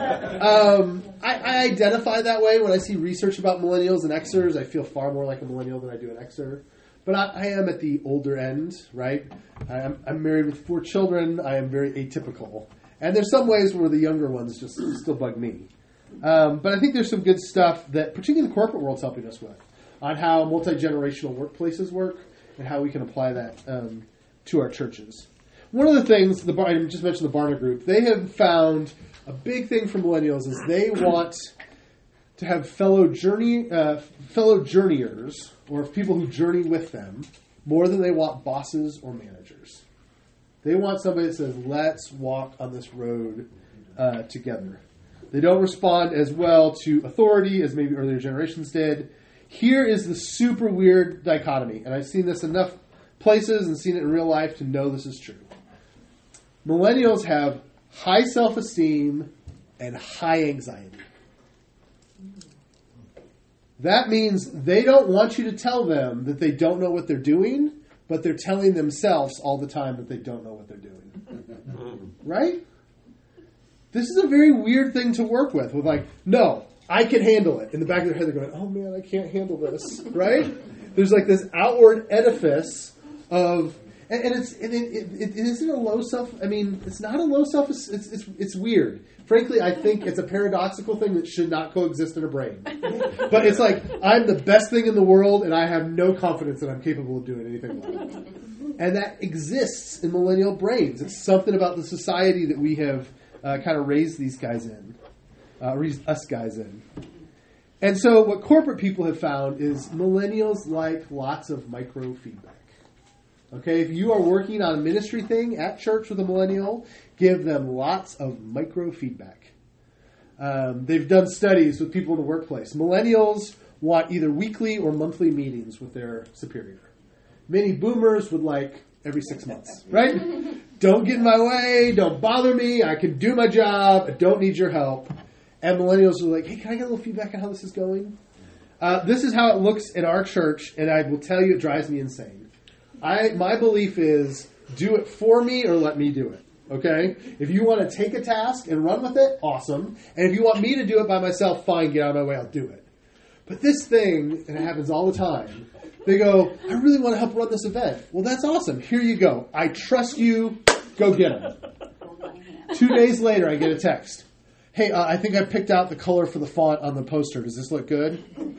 Um, I, I identify that way when I see research about millennials and Xers. I feel far more like a millennial than I do an Xer. But I, I am at the older end, right? I'm, I'm married with four children. I am very atypical. And there's some ways where the younger ones just still bug me. Um, but I think there's some good stuff that particularly the corporate world's helping us with on how multi-generational workplaces work and how we can apply that um, to our churches. One of the things, the I just mentioned the Barna Group, they have found a big thing for millennials is they want to have fellow journey uh, fellow journeyers or people who journey with them more than they want bosses or managers. They want somebody that says, let's walk on this road uh, together. They don't respond as well to authority as maybe earlier generations did. here is the super weird dichotomy, and I've seen this enough places and seen it in real life to know this is true. Millennials have high self-esteem and high anxiety. That means they don't want you to tell them that they don't know what they're doing, but they're telling themselves all the time that they don't know what they're doing. Right? This is a very weird thing to work with, with like, no, I can handle it. In the back of their head, they're going, oh man, I can't handle this. Right? There's like this outward edifice of, and, and it's and it, it, it isn't a low self, I mean, it's not a low self, it's, it's, it's weird. Frankly, I think it's a paradoxical thing that should not coexist in a brain. But it's like, I'm the best thing in the world, and I have no confidence that I'm capable of doing anything about it. And that exists in millennial brains. It's something about the society that we have uh, kind of raised these guys in, uh, raised us guys in. And so what corporate people have found is millennials like lots of micro feedback. Okay, if you are working on a ministry thing at church with a millennial, give them lots of micro feedback. Um, they've done studies with people in the workplace. Millennials want either weekly or monthly meetings with their superior. Many boomers would like every six months, right? Don't get in my way. Don't bother me. I can do my job. I don't need your help. And millennials are like, hey, can I get a little feedback on how this is going? Uh, this is how it looks in our church, and I will tell you it drives me insane. I my belief is do it for me or let me do it. Okay? If you want to take a task and run with it, awesome. And if you want me to do it by myself, fine, get out of my way, I'll do it. But this thing, and it happens all the time, they go, I really want to help run this event. Well, that's awesome. Here you go. I trust you. Go get them. Two days later, I get a text. Hey, uh, I think I picked out the color for the font on the poster. Does this look good?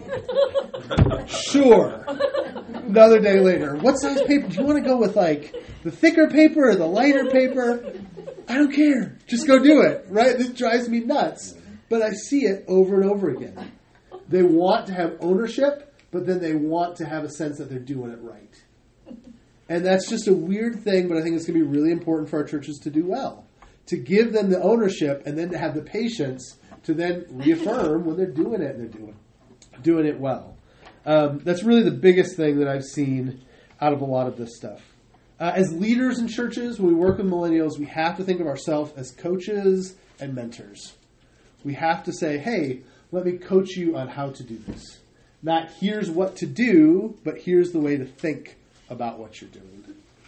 Sure. Another day later. What size paper? Do you want to go with like the thicker paper or the lighter paper? I don't care. Just go do it. Right? This drives me nuts. But I see it over and over again. They want to have ownership, but then they want to have a sense that they're doing it right. And that's just a weird thing, but I think it's going to be really important for our churches to do well. To give them the ownership and then to have the patience to then reaffirm when they're doing it and they're doing, doing it well. Um, that's really the biggest thing that I've seen out of a lot of this stuff. Uh, as leaders in churches, when we work with millennials, we have to think of ourselves as coaches and mentors. We have to say, hey, let me coach you on how to do this. Not here's what to do, but here's the way to think about what you're doing.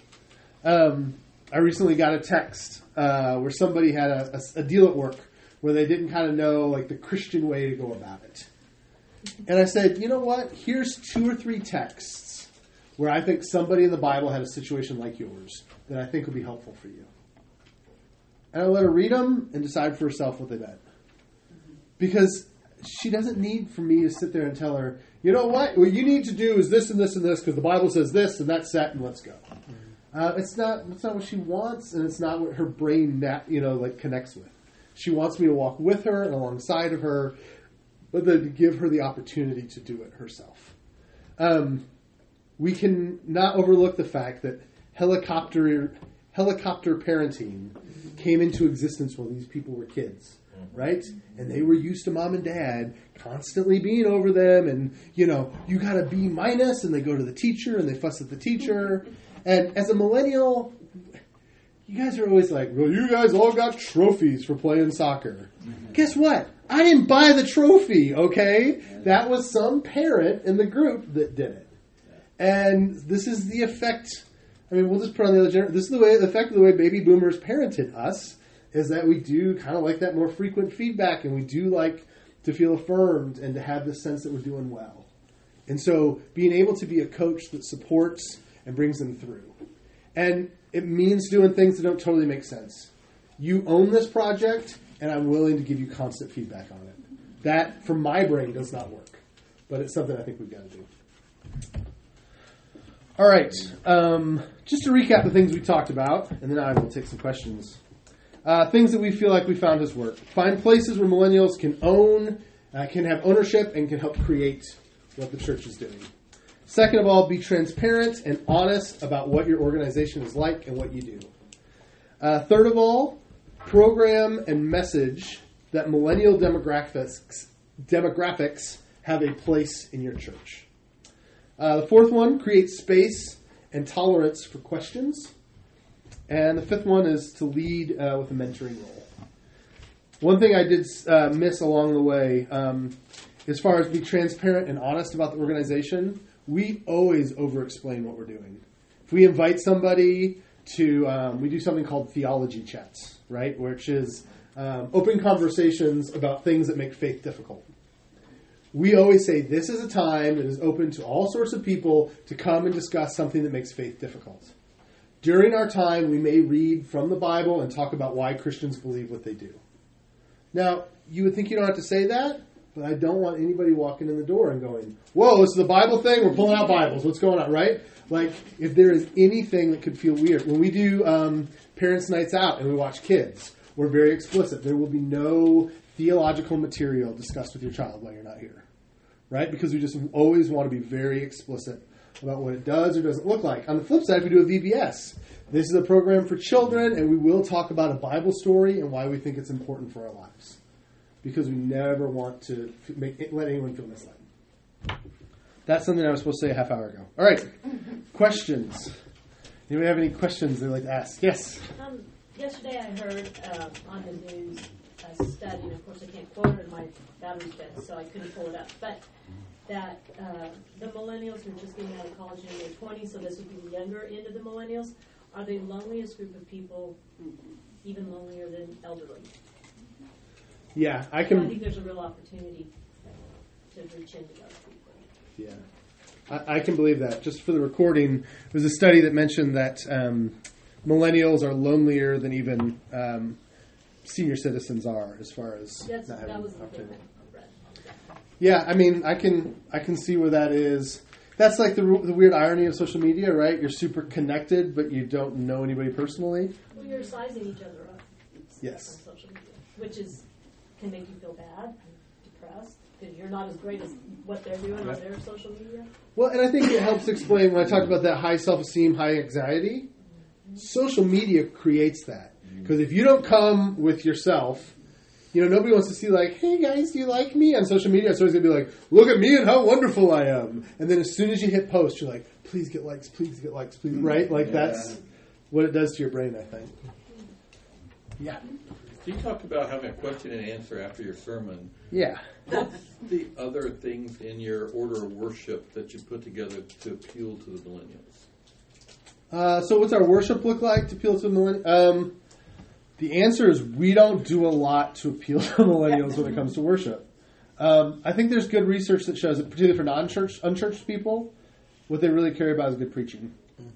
Um, I recently got a text uh, where somebody had a, a, a deal at work where they didn't kind of know like the Christian way to go about it. And I said, you know what? Here's two or three texts where I think somebody in the Bible had a situation like yours that I think would be helpful for you. And I let her read them and decide for herself what they meant. Because she doesn't need for me to sit there and tell her, you know what? What you need to do is this and this and this because the Bible says this and that's set and let's go. Uh, it's not. It's not what she wants, and it's not what her brain, you know, like connects with. She wants me to walk with her and alongside of her, but then to give her the opportunity to do it herself. Um, we can not overlook the fact that helicopter helicopter parenting came into existence when these people were kids, right? And they were used to mom and dad constantly being over them, and you know, you got a B minus, and they go to the teacher and they fuss at the teacher. And as a millennial, you guys are always like, well, you guys all got trophies for playing soccer. Mm-hmm. Guess what? I didn't buy the trophy, okay? That was some parent in the group that did it. And this is the effect. I mean, we'll just put on the other generation. This is the way, the effect of the way baby boomers parented us, is that we do kind of like that more frequent feedback, and we do like to feel affirmed and to have this sense that we're doing well. And so being able to be a coach that supports and brings them through. And it means doing things that don't totally make sense. You own this project, and I'm willing to give you constant feedback on it. That, from my brain, does not work. But it's something I think we've got to do. All right. Um, just to recap the things we talked about, and then I will take some questions. Uh, things that we feel like we found has worked. Find places where millennials can own, uh, can have ownership, and can help create what the church is doing. Second of all, be transparent and honest about what your organization is like and what you do. Uh, third of all, program and message that millennial demographics demographics have a place in your church. Uh, the fourth one, create space and tolerance for questions. And the fifth one is to lead uh, with a mentoring role. One thing I did uh, miss along the way, um, as far as be transparent and honest about the organization, we always over-explain what we're doing. If we invite somebody to, um, we do something called theology chats, right, which is um, open conversations about things that make faith difficult. We always say this is a time that is open to all sorts of people to come and discuss something that makes faith difficult. During our time, we may read from the Bible and talk about why Christians believe what they do. Now, you would think you don't have to say that, but I don't want anybody walking in the door and going, whoa, this is a Bible thing? We're pulling out Bibles. What's going on, right? Like, if there is anything that could feel weird. When we do um, Parents' Nights Out and we watch kids, we're very explicit. There will be no theological material discussed with your child while you're not here, right? Because we just always want to be very explicit about what it does or doesn't look like. On the flip side, we do a V B S. This is a program for children, and we will talk about a Bible story and why we think it's important for our lives. Because we never want to make it, let anyone feel misled. That's something I was supposed to say a half hour ago. All right. Questions. Anybody have any questions they'd like to ask? Yes? Um, yesterday I heard uh, on the news a study, and of course I can't quote it, and my battery's dead, so I couldn't pull it up, but that uh, the millennials who are just getting out of college in their twenties, so this would be the younger end of the millennials, are the loneliest group of people, even lonelier than elderly. Yeah, I can. So I think there's a real opportunity to reach into those people. Yeah, I, I can believe that. Just for the recording, there's a study that mentioned that um, millennials are lonelier than even um, senior citizens are, as far as That's, not having that was the opportunity. thing I read. Yeah, I mean, I can I can see where that is. That's like the the weird irony of social media, right? You're super connected, but you don't know anybody personally. Well, you're sizing each other up. Yes. On social media, which is can make you feel bad, depressed, because you're not as great as what they're doing Yeah. on their social media. Well, and I think it helps explain when I talked about that high self-esteem, high anxiety. Social media creates that. Because if you don't come with yourself, you know, nobody wants to see like, hey guys, do you like me? On social media, it's always going to be like, look at me and how wonderful I am. And then as soon as you hit post, you're like, please get likes, please get likes, please, right? Like Yeah. that's what it does to your brain, I think. Yeah. You talked about having a question and answer after your sermon. Yeah. What's the other things in your order of worship that you put together to appeal to the millennials? Uh, so what's our worship look like to appeal to millennials? Um, the answer is we don't do a lot to appeal to millennials when it comes to worship. Um, I think there's good research that shows that, particularly for non-church, unchurched people, what they really care about is good preaching.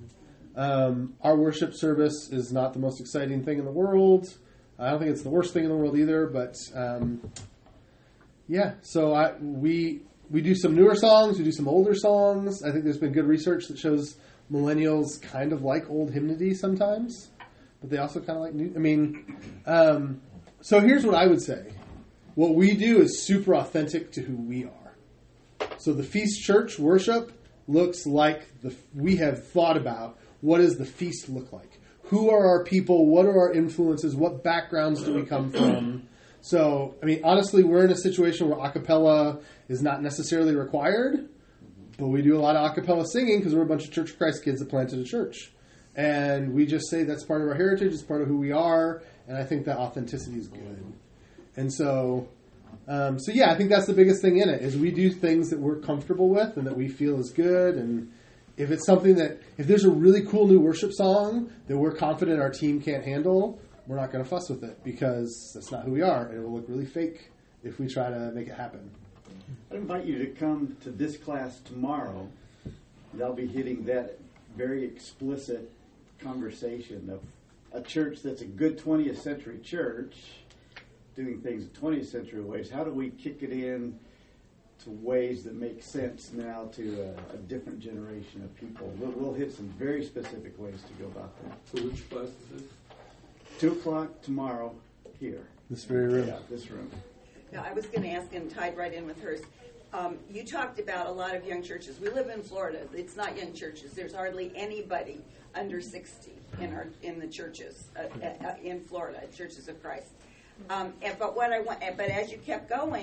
Um, our worship service is not the most exciting thing in the world. I don't think it's the worst thing in the world either, but um, yeah. So I, we we do some newer songs, we do some older songs. I think there's been good research that shows millennials kind of like old hymnody sometimes, but they also kind of like new. I mean, um, so here's what I would say: what we do is super authentic to who we are. So the Feast Church worship looks like the we have thought about what does the feast look like. Who are our people? What are our influences? What backgrounds do we come from? So, I mean, honestly, we're in a situation where a cappella is not necessarily required, but we do a lot of a cappella singing because we're a bunch of Church of Christ kids that planted a church. And we just say that's part of our heritage, it's part of who we are, and I think that authenticity is good. And so, um, so yeah, I think that's the biggest thing in it, is we do things that we're comfortable with and that we feel is good. And if it's something that, if there's a really cool new worship song that we're confident our team can't handle, we're not going to fuss with it because that's not who we are, and it will look really fake if we try to make it happen. I invite you to come to this class tomorrow. They'll be hitting that very explicit conversation of a church that's a good twentieth century church doing things in twentieth century ways. How do we kick it in to ways that make sense now to a, a different generation of people? We'll, we'll hit some very specific ways to go about that. So which class is this? Two o'clock tomorrow here. This very room. Yeah, this room. Now, I was going to ask, and tied right in with hers, um, you talked about a lot of young churches. We live in Florida. It's not young churches. There's hardly anybody under sixty in our in the churches uh, uh, in Florida, Churches of Christ. Um, and, but what I want, but as you kept going,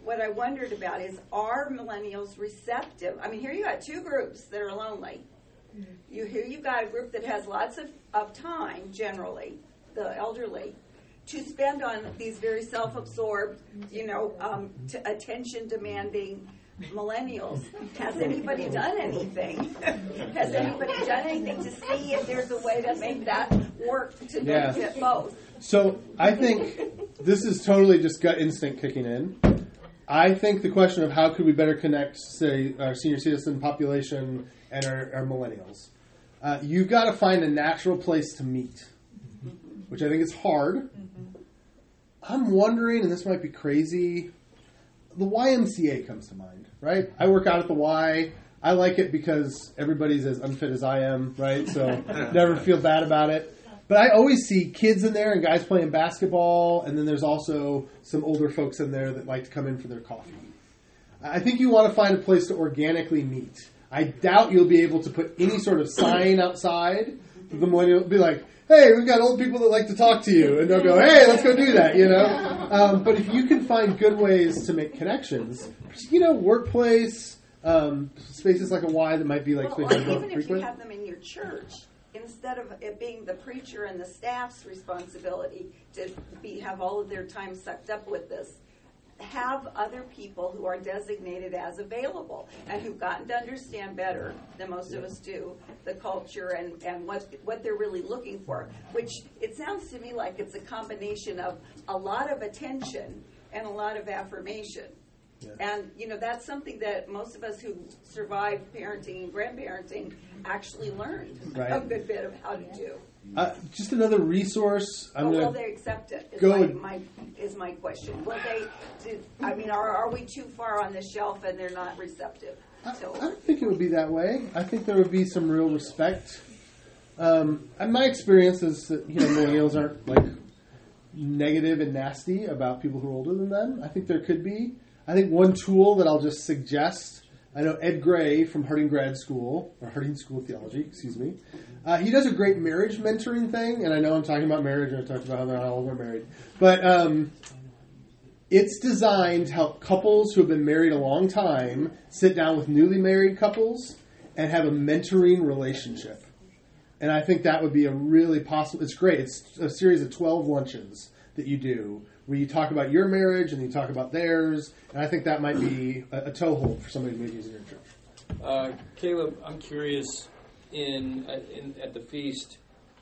what I wondered about is, are millennials receptive? I mean, here you got two groups that are lonely. You here you've got a group that has lots of, of time, generally, the elderly, to spend on these very self-absorbed, you know, um, t- attention-demanding millennials. Has anybody done anything? Has anybody done anything to see if there's a way to make that work to Yeah. benefit both? So I think this is totally just gut instinct kicking in. I think the question of how could we better connect, say, our senior citizen population and our, our millennials, uh, you've got to find a natural place to meet, which I think is hard. I'm wondering, and this might be crazy, the Y M C A comes to mind, right? I work out at the Y. I like it because everybody's as unfit as I am, right? So never feel bad about it. But I always see kids in there and guys playing basketball, and then there's also some older folks in there that like to come in for their coffee. I think you want to find a place to organically meet. I doubt you'll be able to put any sort of sign outside. The millennial will be like, hey, we've got old people that like to talk to you. And they'll go, hey, let's go do that, you know. Um, but if you can find good ways to make connections, you know, workplace, um, spaces like a Y that might be like Well, spaces or more even if you frequent. have them in your church, instead of it being the preacher and the staff's responsibility to be have all of their time sucked up with this, have other people who are designated as available and who've gotten to understand better than most of us do the culture and, and what what they're really looking for, which it sounds to me like it's a combination of a lot of attention and a lot of affirmation. Yeah. And, you know, that's something that most of us who survived parenting and grandparenting actually learned right. a good bit of how to do. Uh, just another resource. I'm But gonna will they accept it? Is go my, and- my is my question. Will they? Do, I mean, are are we too far on the shelf and they're not receptive? I, So I don't think it would be that way. I think there would be some real respect. Um, and my experience is that, you know, millennials aren't like negative and nasty about people who are older than them. I think there could be. I think one tool that I'll just suggest, I know Ed Gray from Harding Grad School, or Harding School of Theology, excuse me. Uh, he does a great marriage mentoring thing, and I know I'm talking about marriage, and I talked about how they're all are married. But um, it's designed to help couples who have been married a long time sit down with newly married couples and have a mentoring relationship. And I think that would be a really possible, it's great. It's a series of twelve luncheons that you do where you talk about your marriage and you talk about theirs. And I think that might be a, a toehold for somebody who may use in your church. Uh, Caleb, I'm curious, in, uh, in at the feast,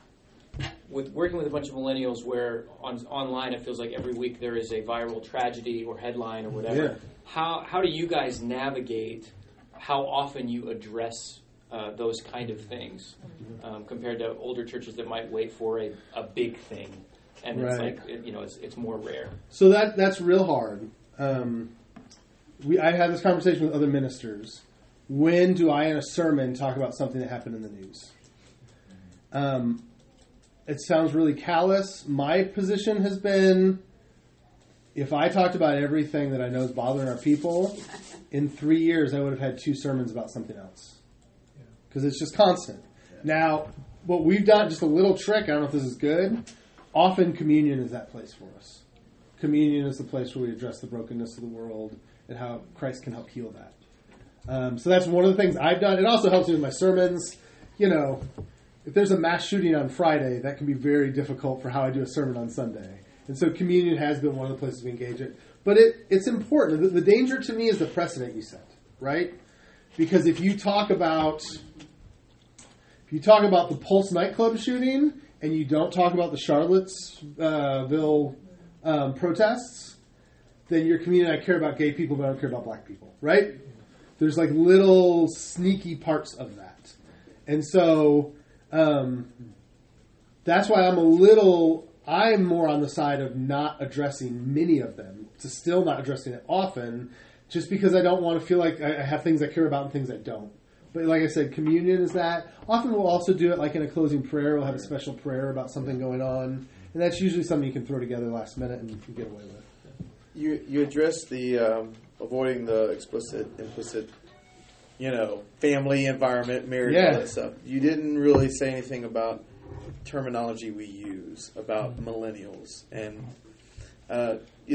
with working with a bunch of millennials where on online it feels like every week there is a viral tragedy or headline or whatever. Yeah. How how do you guys navigate how often you address uh, those kind of things um, compared to older churches that might wait for a, a big thing? And it's Right. like, it, you know, it's, it's more rare. So that that's real hard. Um, we I had this conversation with other ministers. When do I, in a sermon, talk about something that happened in the news? Um, it sounds really callous. My position has been, if I talked about everything that I know is bothering our people, in three years I would have had two sermons about something else. Because it's just constant. Now, what we've done, just a little trick, I don't know if this is good, often communion is that place for us. Communion is the place where we address the brokenness of the world and how Christ can help heal that. Um, so that's one of the things I've done. It also helps me with my sermons. You know, if there's a mass shooting on Friday, that can be very difficult for how I do a sermon on Sunday. And so communion has been one of the places we engage it. But it, it's important. The, the danger to me is the precedent you set, right? Because if you talk about if you talk about the Pulse nightclub shooting and you don't talk about the Charlottesville um, protests, then your community, I care about gay people, but I don't care about black people, right? There's like little sneaky parts of that. And so um, that's why I'm a little, I'm more on the side of not addressing many of them, to still not addressing it often, just because I don't want to feel like I have things I care about and things I don't. But like I said, communion is that. Often we'll also do it like in a closing prayer. We'll have a special prayer about something going on. And that's usually something you can throw together last minute and you can get away with. You you addressed the um, avoiding the explicit, implicit, you know, family, environment, marriage, Yeah. all that stuff. You didn't really say anything about terminology we use about millennials. And, uh, you know,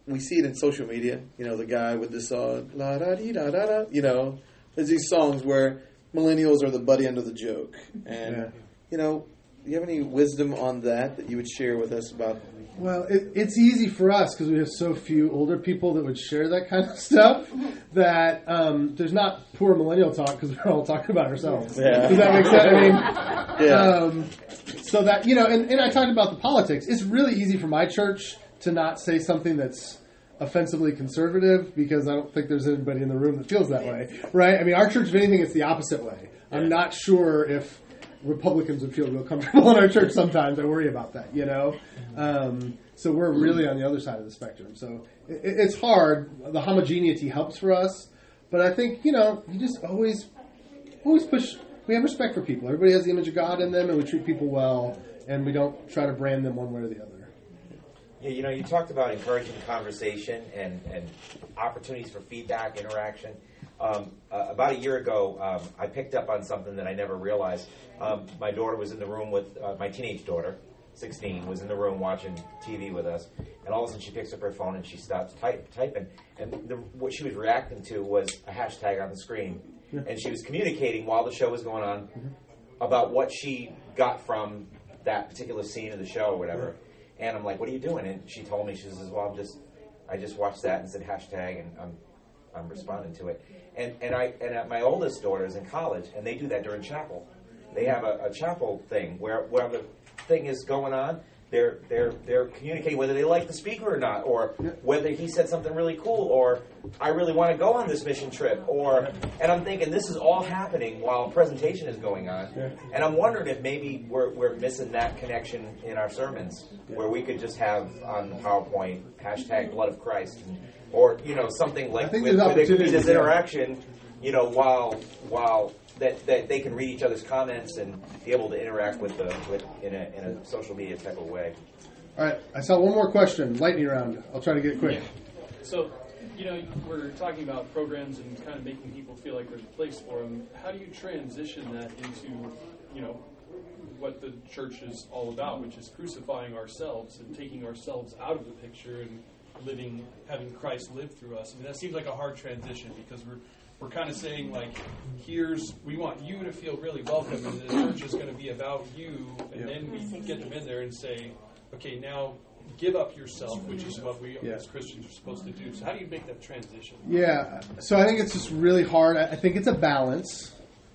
we see it in social media. You know, the guy with the song la da dee da da da. You know, there's these songs where millennials are the butt end of the joke, and Yeah. you know, do you have any wisdom on that that you would share with us about? Well, it, it's easy for us because we have so few older people that would share that kind of stuff that um, there's not poor millennial talk because we're all talking about ourselves. Yeah. Does that make sense? I mean, Yeah. um, so that, you know, and, and I talked about the politics. It's really easy for my church to not say something that's offensively conservative because I don't think there's anybody in the room that feels that way, right? I mean, our church, if anything, it's the opposite way. I'm not sure if Republicans would feel real comfortable in our church sometimes. I worry about that, you know? Um, so we're really on the other side of the spectrum. So it, it's hard. The homogeneity helps for us. But I think, you know, you just always always push. We have respect for people. Everybody has the image of God in them, and we treat people well, and we don't try to brand them one way or the other. Yeah, you know, you talked about encouraging conversation and, and opportunities for feedback, interaction. Um, uh, about a year ago, um, I picked up on something that I never realized. Um, my daughter was in the room with, uh, my teenage daughter, sixteen, was in the room watching T V with us, and all of a sudden she picks up her phone and she stops type, typing. And the, what she was reacting to was a hashtag on the screen. Yeah. And she was communicating while the show was going on mm-hmm. about what she got from that particular scene of the show or whatever. Yeah. And I'm like, what are you doing? And she told me, she says, well, I'm just, I just watched that and said hashtag, and I'm I'm responding to it. And and I and uh, my oldest daughter is in college, and they do that during chapel. They have a, a chapel thing where where the thing is going on. They're they're they're communicating whether they like the speaker or not, or whether he said something really cool, or I really want to go on this mission trip, or and I'm thinking this is all happening while a presentation is going on, and I'm wondering if maybe we're we're missing that connection in our sermons, where we could just have on the PowerPoint hashtag Blood of Christ, and, or you know something like with, where there could be this interaction, you know, while while. That, that they can read each other's comments and be able to interact with the with in a in a social media type of way. All right, I saw one more question, lightning round. I'll try to get it quick. Yeah. So, you know, we're talking about programs and kind of making people feel like there's a place for them. How do you transition that into, you know, what the church is all about, which is crucifying ourselves and taking ourselves out of the picture and living, having Christ live through us? I mean, that seems like a hard transition because we're We're kind of saying, like, here's, we want you to feel really welcome, and the church is going to be about you, and yeah. then we get them in there and say, okay, now give up yourself, which is what we yeah. as Christians are supposed to do. So how do you make that transition? Yeah, so I think it's just really hard. I think it's a balance.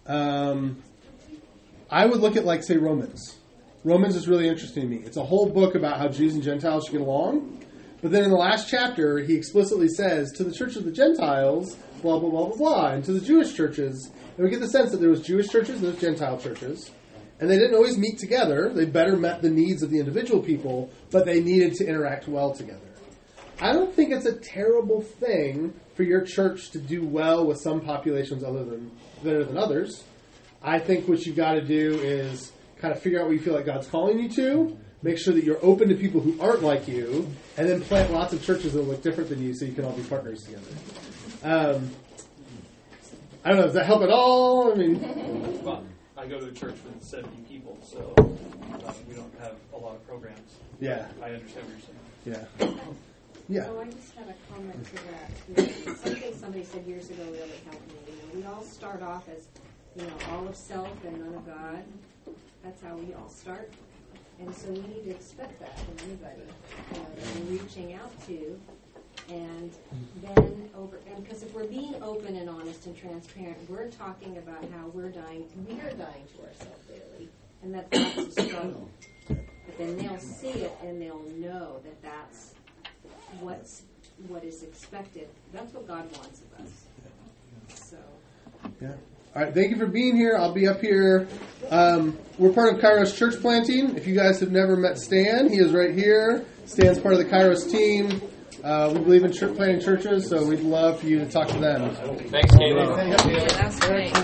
Um, I would look at, like, say, Romans. Romans is really interesting to me. It's a whole book about how Jews and Gentiles should get along. But then in the last chapter, he explicitly says, to the church of the Gentiles, blah, blah, blah, blah, blah, and to the Jewish churches. And we get the sense that there was Jewish churches and there was Gentile churches. And they didn't always meet together. They better met the needs of the individual people, but they needed to interact well together. I don't think it's a terrible thing for your church to do well with some populations other than better than others. I think what you've got to do is kind of figure out what you feel like God's calling you to. Make sure that you're open to people who aren't like you, and then plant lots of churches that look different than you so you can all be partners together. Um, I don't know, does that help at all? I mean, well, I go to a church with seventy people, so uh, we don't have a lot of programs. Yeah. I understand what you're saying. Yeah. Yeah. Oh, I just had a comment to that. Something somebody said years ago really helped me. You know, we all start off as, you know, all of self and none of God. That's how we all start. And so we need to expect that from anybody, you know, that we're reaching out to. And then over, and because if we're being open and honest and transparent, we're talking about how we're dying, we are dying to ourselves daily, and that that's a struggle. But then they'll see it and they'll know that that's what's what is expected. That's what God wants of us. So. Yeah. All right, thank you for being here. I'll be up here. Um, we're part of Kairos Church Planting. If you guys have never met Stan, he is right here. Stan's part of the Kairos team. Uh, we believe in church planting churches, so we'd love for you to talk to them. Thanks, Caleb. Yeah, that's great.